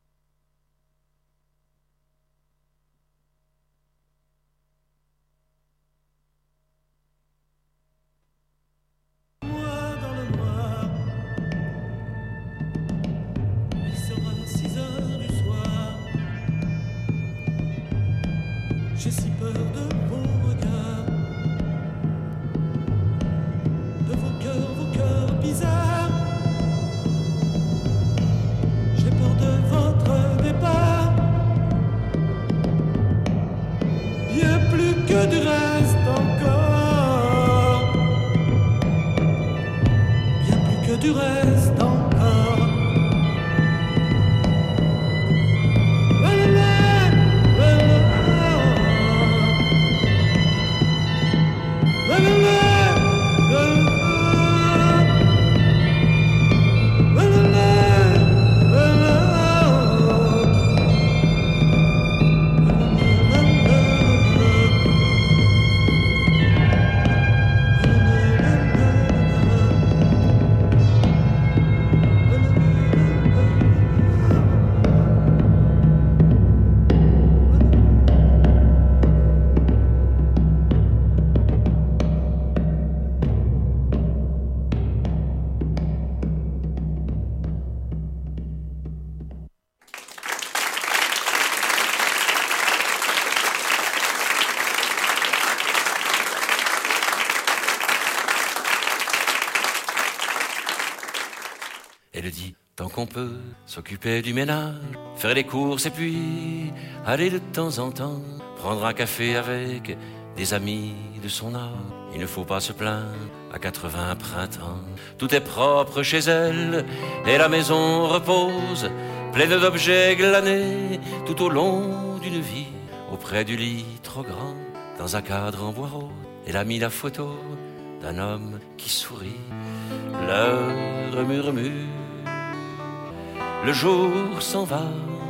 J'ai si peur de vos regards, de vos cœurs, vos cœurs bizarres. J'ai peur de votre départ, bien plus que du reste encore, bien plus que du reste encore. Elle dit, tant qu'on peut, s'occuper du ménage, faire les courses et puis aller de temps en temps prendre un café avec des amis de son âge. Il ne faut pas se plaindre à quatre-vingts printemps. Tout est propre chez elle et la maison repose, pleine d'objets glanés tout au long d'une vie. Auprès du lit trop grand, dans un cadre en bois rose, elle a mis la photo d'un homme qui sourit. L'heure murmure, le jour s'en va,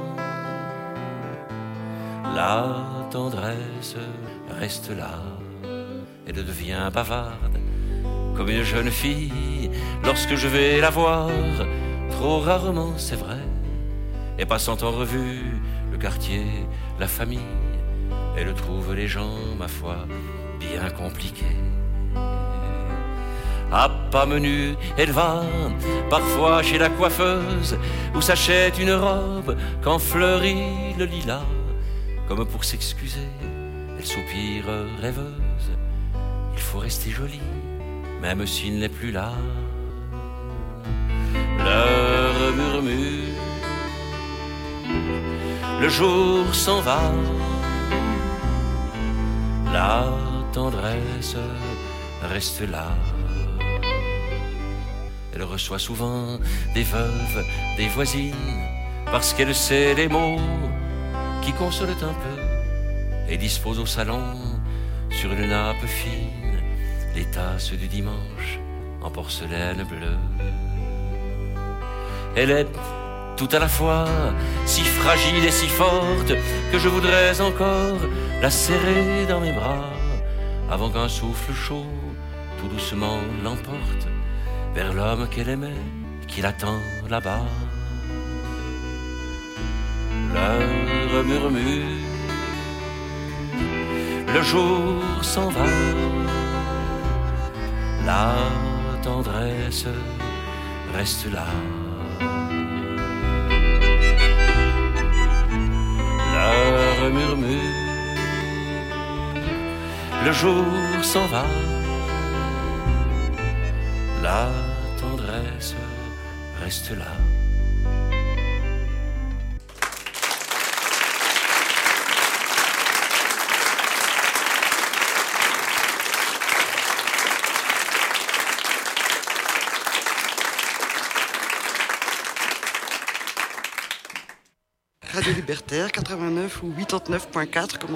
la tendresse reste là. Elle devient bavarde comme une jeune fille lorsque je vais la voir, trop rarement c'est vrai, et passant en revue le quartier, la famille, elle trouve les gens, ma foi, bien compliqués. À pas menu, elle va parfois chez la coiffeuse où s'achète une robe quand fleurit le lilas. Comme pour s'excuser, elle soupire rêveuse. Il faut rester jolie, même s'il n'est plus là. L'heure murmure, le jour s'en va, la tendresse reste là. Elle reçoit souvent des veuves, des voisines, parce qu'elle sait les mots qui consolent un peu, et dispose au salon, sur une nappe fine, les tasses du dimanche en porcelaine bleue. Elle est tout à la fois si fragile et si forte que je voudrais encore la serrer dans mes bras avant qu'un souffle chaud tout doucement l'emporte vers l'homme qu'elle aimait, qui l'attend là-bas. L'heure murmure, le jour s'en va, la tendresse reste là. L'heure murmure, le jour s'en va, la tendresse reste là. Radio Libertaire quatre-vingt-neuf ou quatre-vingt-neuf point quatre, comme